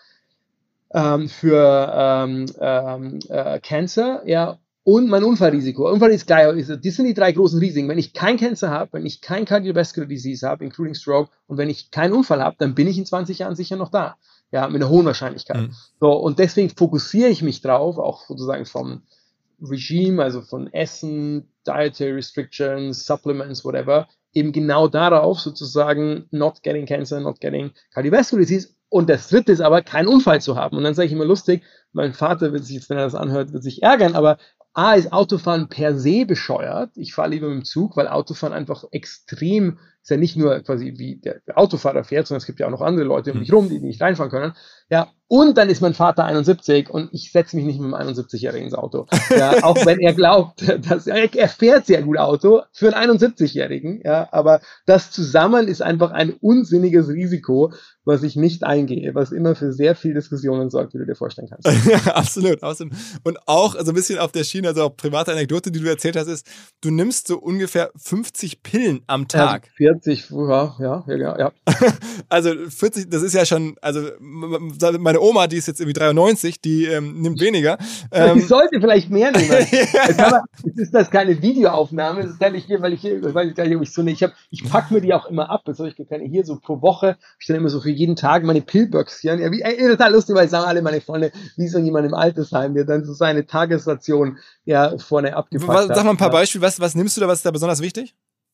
ähm, für ähm, ähm, äh, Cancer, ja, und mein Unfallrisiko. Unfall ist gleich, das sind die drei großen Risiken. Wenn ich kein Cancer habe, wenn ich kein Cardiovascular Disease habe, including Stroke, und wenn ich keinen Unfall habe, dann bin ich in zwanzig Jahren sicher noch da. Ja, mit einer hohen Wahrscheinlichkeit. Mhm. So, und deswegen fokussiere ich mich drauf, auch sozusagen vom Regime, also von Essen, Dietary Restrictions, Supplements, whatever, eben genau darauf sozusagen not getting cancer, not getting cardiovascular disease. Und das dritte ist aber, keinen Unfall zu haben. Und dann sage ich immer lustig, mein Vater wird sich jetzt, wenn er das anhört, wird sich ärgern, aber A, ist Autofahren per se bescheuert. Ich fahre lieber mit dem Zug, weil Autofahren einfach extrem, ist ja nicht nur quasi wie der, der Autofahrer fährt, sondern es gibt ja auch noch andere Leute um mich rum, die nicht reinfahren können. Ja, und dann ist mein Vater einundsiebzig und ich setze mich nicht mit einem einundsiebzigjährigen ins Auto. Ja, auch wenn er glaubt, dass er, er fährt sehr gut Auto für einen einundsiebzigjährigen. Ja, aber das zusammen ist einfach ein unsinniges Risiko, was ich nicht eingehe, was immer für sehr viel Diskussionen sorgt, wie du dir vorstellen kannst. Ja, absolut, absolut. Und auch so ein bisschen auf der Schiene, also auch private Anekdote, die du erzählt hast, ist, du nimmst so ungefähr fünfzig Pillen am Tag. Ja, vierzig, ja, ja, ja, ja. Also vierzig, das ist ja schon, also meine Oma, die ist jetzt irgendwie dreiundneunzig, die ähm, nimmt weniger. Ähm, die sollte vielleicht mehr nehmen. Jetzt, aber, jetzt ist das keine Videoaufnahme, das kann ich hier, weil ich hier, ich weiß gar nicht, ob ich so eine, ich habe, ich packe mir die auch immer ab, das habe ich keine, hier so pro Woche, ich stelle immer so für jeden Tag meine Pillböckchen, ja, wie, ey, total lustig, weil sagen alle meine Freunde, wie so jemand im Altersheim, der dann so seine Tagesration ja vorne abgepackt was, hat. Sag mal ein paar ja. Beispiele, was, was nimmst du da, was ist da besonders wichtig?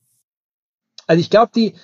Also ich glaube, die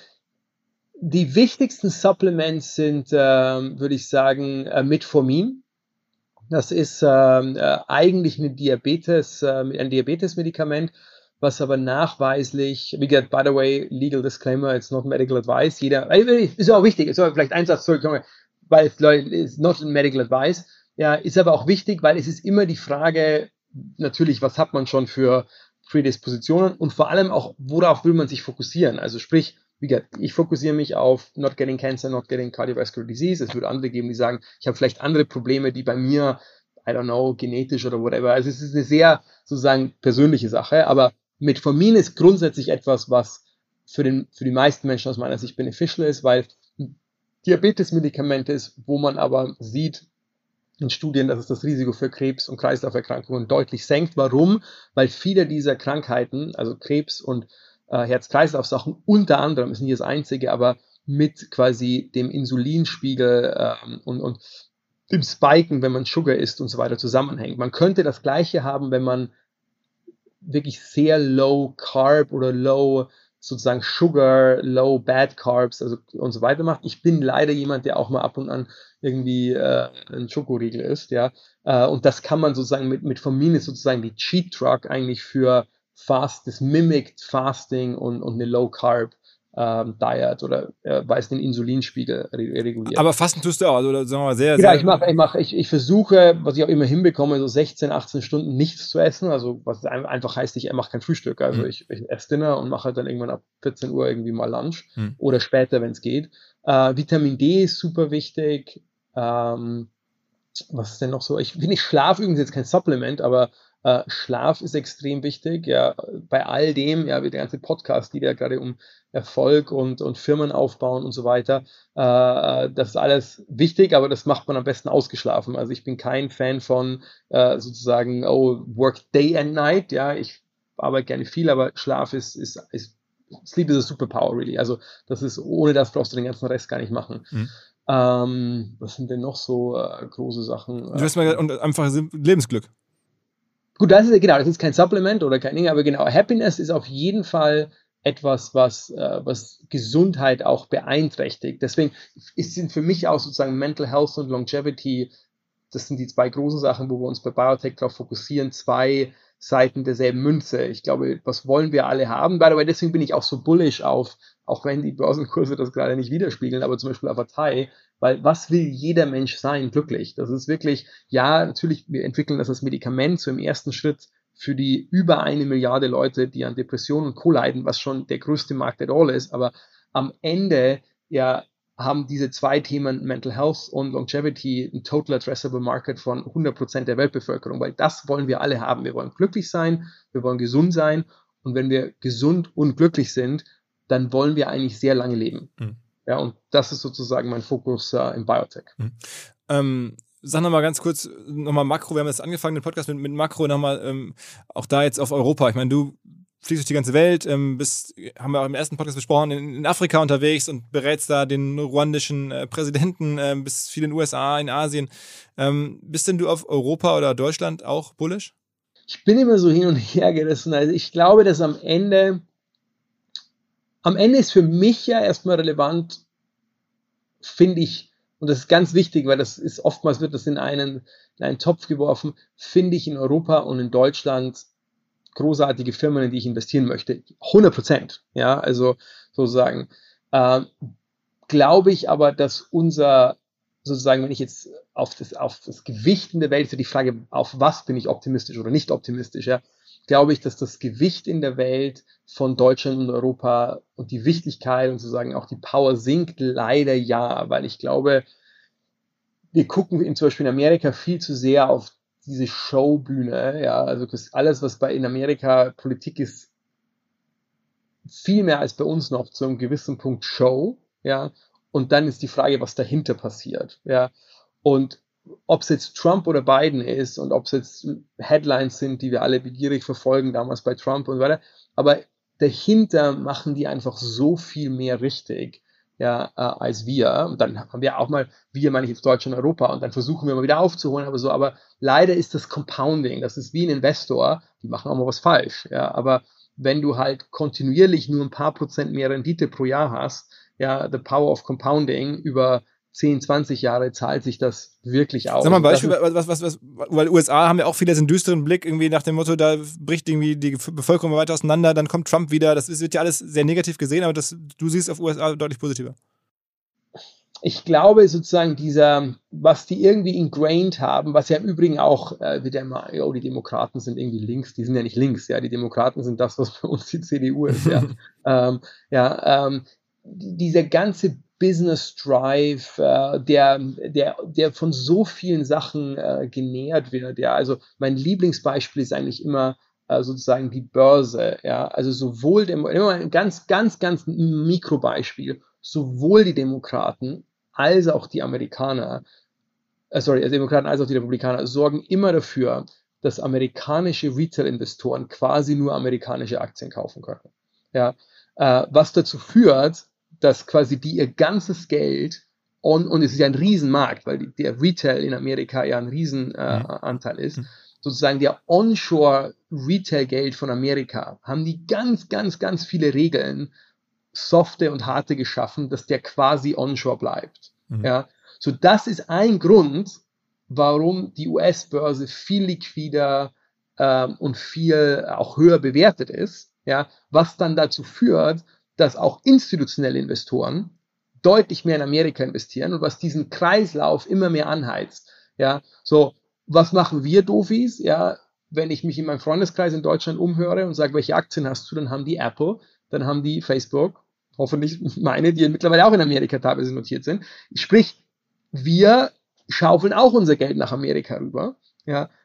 Die wichtigsten Supplements sind, ähm, würde ich sagen, äh, Metformin. Das ist ähm, äh, eigentlich eine Diabetes, äh, ein Diabetesmedikament, was aber nachweislich, wie gesagt, by the way, legal disclaimer, it's not medical advice. Jeder, äh, ist auch wichtig, ist auch vielleicht ein Satz zurück, weil es ist not medical advice. Ja, ist aber auch wichtig, weil es ist immer die Frage, natürlich, was hat man schon für Prädispositionen und vor allem auch, worauf will man sich fokussieren? Also sprich, wie gesagt, ich fokussiere mich auf not getting cancer, not getting cardiovascular disease. Es wird andere geben, die sagen, ich habe vielleicht andere Probleme, die bei mir, I don't know, genetisch oder whatever. Also es ist eine sehr sozusagen persönliche Sache, aber Metformin ist grundsätzlich etwas, was für, den, für die meisten Menschen aus meiner Sicht beneficial ist, weil Diabetes-Medikament ist, wo man aber sieht in Studien, dass es das Risiko für Krebs und Kreislauferkrankungen deutlich senkt. Warum? Weil viele dieser Krankheiten, also Krebs und äh, Herz-Kreislauf-Sachen unter anderem, ist nicht das einzige, aber mit quasi dem Insulinspiegel ähm, und, und dem Spiken, wenn man Sugar isst und so weiter zusammenhängt. Man könnte das Gleiche haben, wenn man wirklich sehr low Carb oder low sozusagen Sugar, low Bad Carbs also und so weiter macht. Ich bin leider jemand, der auch mal ab und an irgendwie äh, ein Schokoriegel isst, ja. Äh, und das kann man sozusagen mit Metformin ist sozusagen die Cheat Drug eigentlich für Fast, das mimikt Fasting und, und eine Low Carb ähm, Diet oder äh, weil es den Insulinspiegel re- reguliert. Aber Fasten tust du auch, also sagen wir mal sehr, genau, sehr... ich mache, ich mache, ich, ich versuche, was ich auch immer hinbekomme, so sechzehn, achtzehn Stunden nichts zu essen, also was einfach heißt, ich mache kein Frühstück, also mhm. ich, ich esse Dinner und mache halt dann irgendwann ab vierzehn Uhr irgendwie mal Lunch mhm. oder später, wenn es geht. Äh, Vitamin D ist super wichtig. Ähm, was ist denn noch so? Ich finde, ich Schlaf übrigens jetzt kein Supplement, aber Äh, Schlaf ist extrem wichtig, ja, bei all dem, ja, wie der ganze Podcast, die ja gerade um Erfolg und, und Firmen aufbauen und so weiter, äh, das ist alles wichtig, aber das macht man am besten ausgeschlafen. Also ich bin kein Fan von äh, sozusagen, oh, work day and night, ja, ich arbeite gerne viel, aber Schlaf ist, ist, ist Sleep is a superpower, really. Also das ist, ohne das brauchst du den ganzen Rest gar nicht machen. Mhm. Ähm, was sind denn noch so äh, große Sachen? Du hast mal gesagt, und einfach Lebensglück. Gut, das ist genau, das ist kein Supplement oder kein Ding, aber genau, Happiness ist auf jeden Fall etwas, was, äh, was Gesundheit auch beeinträchtigt. Deswegen ist, sind für mich auch sozusagen Mental Health und Longevity, das sind die zwei großen Sachen, wo wir uns bei Biotech darauf fokussieren, zwei Seiten derselben Münze. Ich glaube, was wollen wir alle haben? By the way, deswegen bin ich auch so bullish auf, auch wenn die Börsenkurse das gerade nicht widerspiegeln, aber zum Beispiel auf Partei, weil was will jeder Mensch sein? Glücklich. Das ist wirklich, ja, natürlich, wir entwickeln das als Medikament so im ersten Schritt für die über eine Milliarde Leute, die an Depressionen und Co. leiden, was schon der größte Markt at all ist, aber am Ende, ja, haben diese zwei Themen Mental Health und Longevity ein Total Addressable Market von hundert Prozent der Weltbevölkerung, weil das wollen wir alle haben. Wir wollen glücklich sein, wir wollen gesund sein und wenn wir gesund und glücklich sind, dann wollen wir eigentlich sehr lange leben. Mhm. Ja, und das ist sozusagen mein Fokus äh, im Biotech. Mhm. Ähm, sag nochmal ganz kurz, nochmal Makro, wir haben jetzt angefangen, den Podcast mit, mit Makro, nochmal ähm, auch da jetzt auf Europa. Ich meine, du fliegst durch die ganze Welt, ähm, bist, haben wir auch im ersten Podcast besprochen, in, in Afrika unterwegs und berätst da den ruandischen äh, Präsidenten, äh, bist viel in den U S A, in Asien. Ähm, bist denn du auf Europa oder Deutschland auch bullish? Ich bin immer so hin und her gerissen. Also ich glaube, dass am Ende, am Ende ist für mich ja erstmal relevant, finde ich, und das ist ganz wichtig, weil das ist oftmals wird das in einen, in einen Topf geworfen, finde ich in Europa und in Deutschland großartige Firmen, in die ich investieren möchte. hundert Prozent. Ja, also sozusagen. Äh, glaube ich aber, dass unser, sozusagen, wenn ich jetzt auf das, auf das Gewicht in der Welt, so die Frage, auf was bin ich optimistisch oder nicht optimistisch, ja, glaube ich, dass das Gewicht in der Welt von Deutschland und Europa und die Wichtigkeit und sozusagen auch die Power sinkt leider ja, weil ich glaube, wir gucken in, zum Beispiel in Amerika viel zu sehr auf diese Showbühne, ja, also das alles, was bei in Amerika Politik ist, viel mehr als bei uns noch zu einem gewissen Punkt Show, ja, und dann ist die Frage, was dahinter passiert, ja, und ob es jetzt Trump oder Biden ist und ob es jetzt Headlines sind, die wir alle begierig verfolgen, damals bei Trump und so weiter, aber dahinter machen die einfach so viel mehr richtig, ja, äh, als wir. Und dann haben wir auch mal, wir meine ich jetzt Deutschland und Europa, und dann versuchen wir mal wieder aufzuholen, aber so, aber leider ist das Compounding, das ist wie ein Investor, die machen auch mal was falsch, ja, aber wenn du halt kontinuierlich nur ein paar Prozent mehr Rendite pro Jahr hast, ja, the power of compounding über zehn, zwanzig Jahre zahlt sich das wirklich aus. Sag mal ein Beispiel, was, was, was, weil U S A haben ja auch viele diesen düsteren Blick, irgendwie nach dem Motto, da bricht irgendwie die Bevölkerung weiter auseinander, dann kommt Trump wieder, das wird ja alles sehr negativ gesehen, aber das, du siehst auf U S A deutlich positiver. Ich glaube sozusagen dieser, was die irgendwie ingrained haben, was ja im Übrigen auch, äh, wird ja immer, oh, die Demokraten sind irgendwie links, die sind ja nicht links, ja, die Demokraten sind das, was bei uns die C D U ist, ja. ähm, ja, ähm, dieser ganze Business Drive, äh, der, der, der von so vielen Sachen äh, genährt wird. Ja, also mein Lieblingsbeispiel ist eigentlich immer äh, sozusagen die Börse. Ja, also sowohl dem, immer ein ganz, ganz, ganz Mikrobeispiel, sowohl die Demokraten als auch die Amerikaner, äh, sorry, also Demokraten als auch die Republikaner sorgen immer dafür, dass amerikanische Retail-Investoren quasi nur amerikanische Aktien kaufen können. Ja, äh, was dazu führt, dass quasi die ihr ganzes Geld, on, und es ist ja ein Riesenmarkt, weil die, der Retail in Amerika ja ein Riesenanteil äh, ist, mhm. sozusagen der Onshore-Retail-Geld von Amerika, haben die ganz, ganz, ganz viele Regeln, softe und harte geschaffen, dass der quasi onshore bleibt. Mhm. Ja, so das ist ein Grund, warum die U S-Börse viel liquider ähm, und viel auch höher bewertet ist, ja, was dann dazu führt, dass auch institutionelle Investoren deutlich mehr in Amerika investieren und was diesen Kreislauf immer mehr anheizt. Ja, so, was machen wir Dofis? Ja, wenn ich mich in meinem Freundeskreis in Deutschland umhöre und sage, welche Aktien hast du, dann haben die Apple, dann haben die Facebook, hoffentlich meine, die mittlerweile auch in Amerika teilweise notiert sind. Sprich, wir schaufeln auch unser Geld nach Amerika rüber. Ja,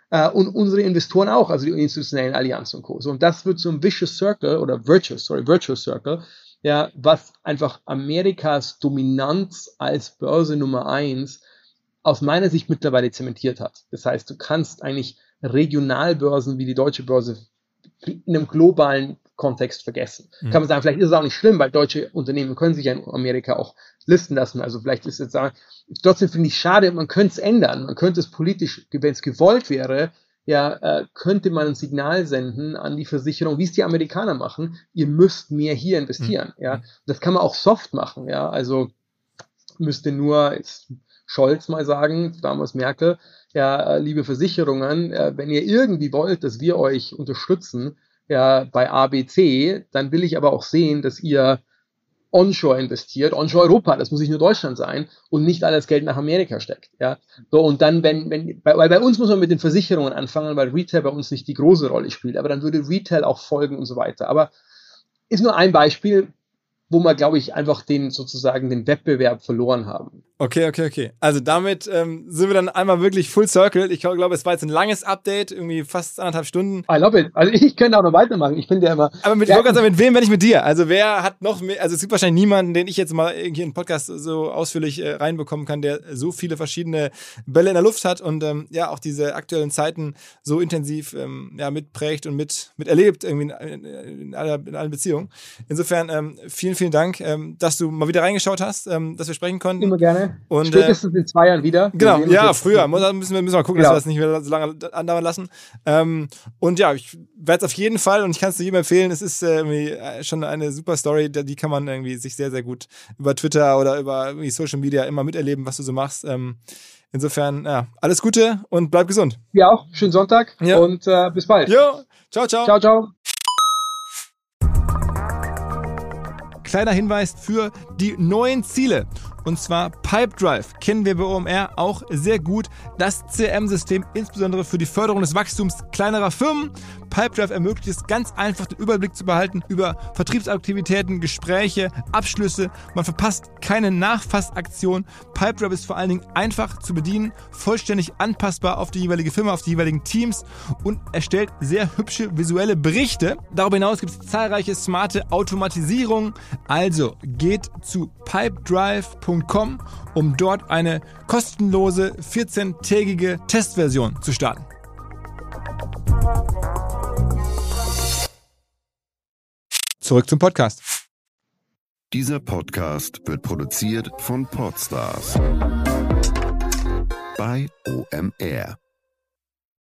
äh, und unsere Investoren auch, also die institutionellen Allianzen und Co. So, und das wird so ein Vicious Circle oder Virtuous, sorry, Virtuous Circle, ja, was einfach Amerikas Dominanz als Börse Nummer eins aus meiner Sicht mittlerweile zementiert hat. Das heißt, du kannst eigentlich Regionalbörsen wie die Deutsche Börse in einem globalen Kontext vergessen. Mhm. Kann man sagen, vielleicht ist es auch nicht schlimm, weil deutsche Unternehmen können sich ja in Amerika auch listen lassen. Also vielleicht ist es jetzt, trotzdem finde ich schade, man könnte es ändern. Man könnte es politisch, wenn es gewollt wäre, ja, äh, könnte man ein Signal senden an die Versicherung, wie es die Amerikaner machen. Ihr müsst mehr hier investieren. Mhm. Ja, das kann man auch soft machen. Ja, also müsste nur jetzt Scholz mal sagen, damals Merkel, ja, liebe Versicherungen, äh, wenn ihr irgendwie wollt, dass wir euch unterstützen, ja, bei A B C, dann will ich aber auch sehen, dass ihr onshore investiert, onshore Europa, das muss nicht nur Deutschland sein und nicht alles Geld nach Amerika steckt, ja. So, und dann, wenn, wenn, bei, weil bei uns muss man mit den Versicherungen anfangen, weil Retail bei uns nicht die große Rolle spielt, aber dann würde Retail auch folgen und so weiter. Aber ist nur ein Beispiel, wo wir, glaube ich, einfach den sozusagen den Wettbewerb verloren haben. Okay, okay, okay. Also damit ähm, sind wir dann einmal wirklich full circle. Ich glaube, es war jetzt ein langes Update, irgendwie fast anderthalb Stunden. I love it. Also ich könnte auch noch weitermachen. Ich bin ja immer... Aber mit, ja, ich wollte sagen, mit wem, wenn nicht mit dir? Also wer hat noch mehr... Also es gibt wahrscheinlich niemanden, den ich jetzt mal irgendwie in den Podcast so ausführlich äh, reinbekommen kann, der so viele verschiedene Bälle in der Luft hat und ähm, ja auch diese aktuellen Zeiten so intensiv ähm, ja, mitprägt und mit, miterlebt irgendwie in, in, in, aller, in allen Beziehungen. Insofern ähm, vielen, vielen Dank, ähm, dass du mal wieder reingeschaut hast, ähm, dass wir sprechen konnten. Immer gerne. Und, spätestens in zwei Jahren wieder. Genau, ja, früher. Muss, müssen, wir, müssen wir mal gucken, genau, dass wir das nicht mehr so lange andauern lassen. Ähm, und ja, ich werde es auf jeden Fall, und ich kann es dir jedem empfehlen, es ist äh, irgendwie schon eine super Story, die kann man irgendwie sich sehr, sehr gut über Twitter oder über irgendwie Social Media immer miterleben, was du so machst. Ähm, insofern, ja, alles Gute und bleib gesund. Ja auch, schönen Sonntag, ja, und äh, bis bald. Jo, ciao, ciao. Ciao, ciao. Kleiner Hinweis für die neuen Ziele. Und zwar Pipedrive kennen wir bei O M R auch sehr gut. Das C R M-System, insbesondere für die Förderung des Wachstums kleinerer Firmen. Pipedrive ermöglicht es ganz einfach, den Überblick zu behalten über Vertriebsaktivitäten, Gespräche, Abschlüsse. Man verpasst keine Nachfassaktion. Pipedrive ist vor allen Dingen einfach zu bedienen, vollständig anpassbar auf die jeweilige Firma, auf die jeweiligen Teams und erstellt sehr hübsche visuelle Berichte. Darüber hinaus gibt es zahlreiche smarte Automatisierungen. Also geht zu pipedrive punkt com, um dort eine kostenlose vierzehntägige Testversion zu starten. Zurück zum Podcast. Dieser Podcast wird produziert von Podstars bei O M R.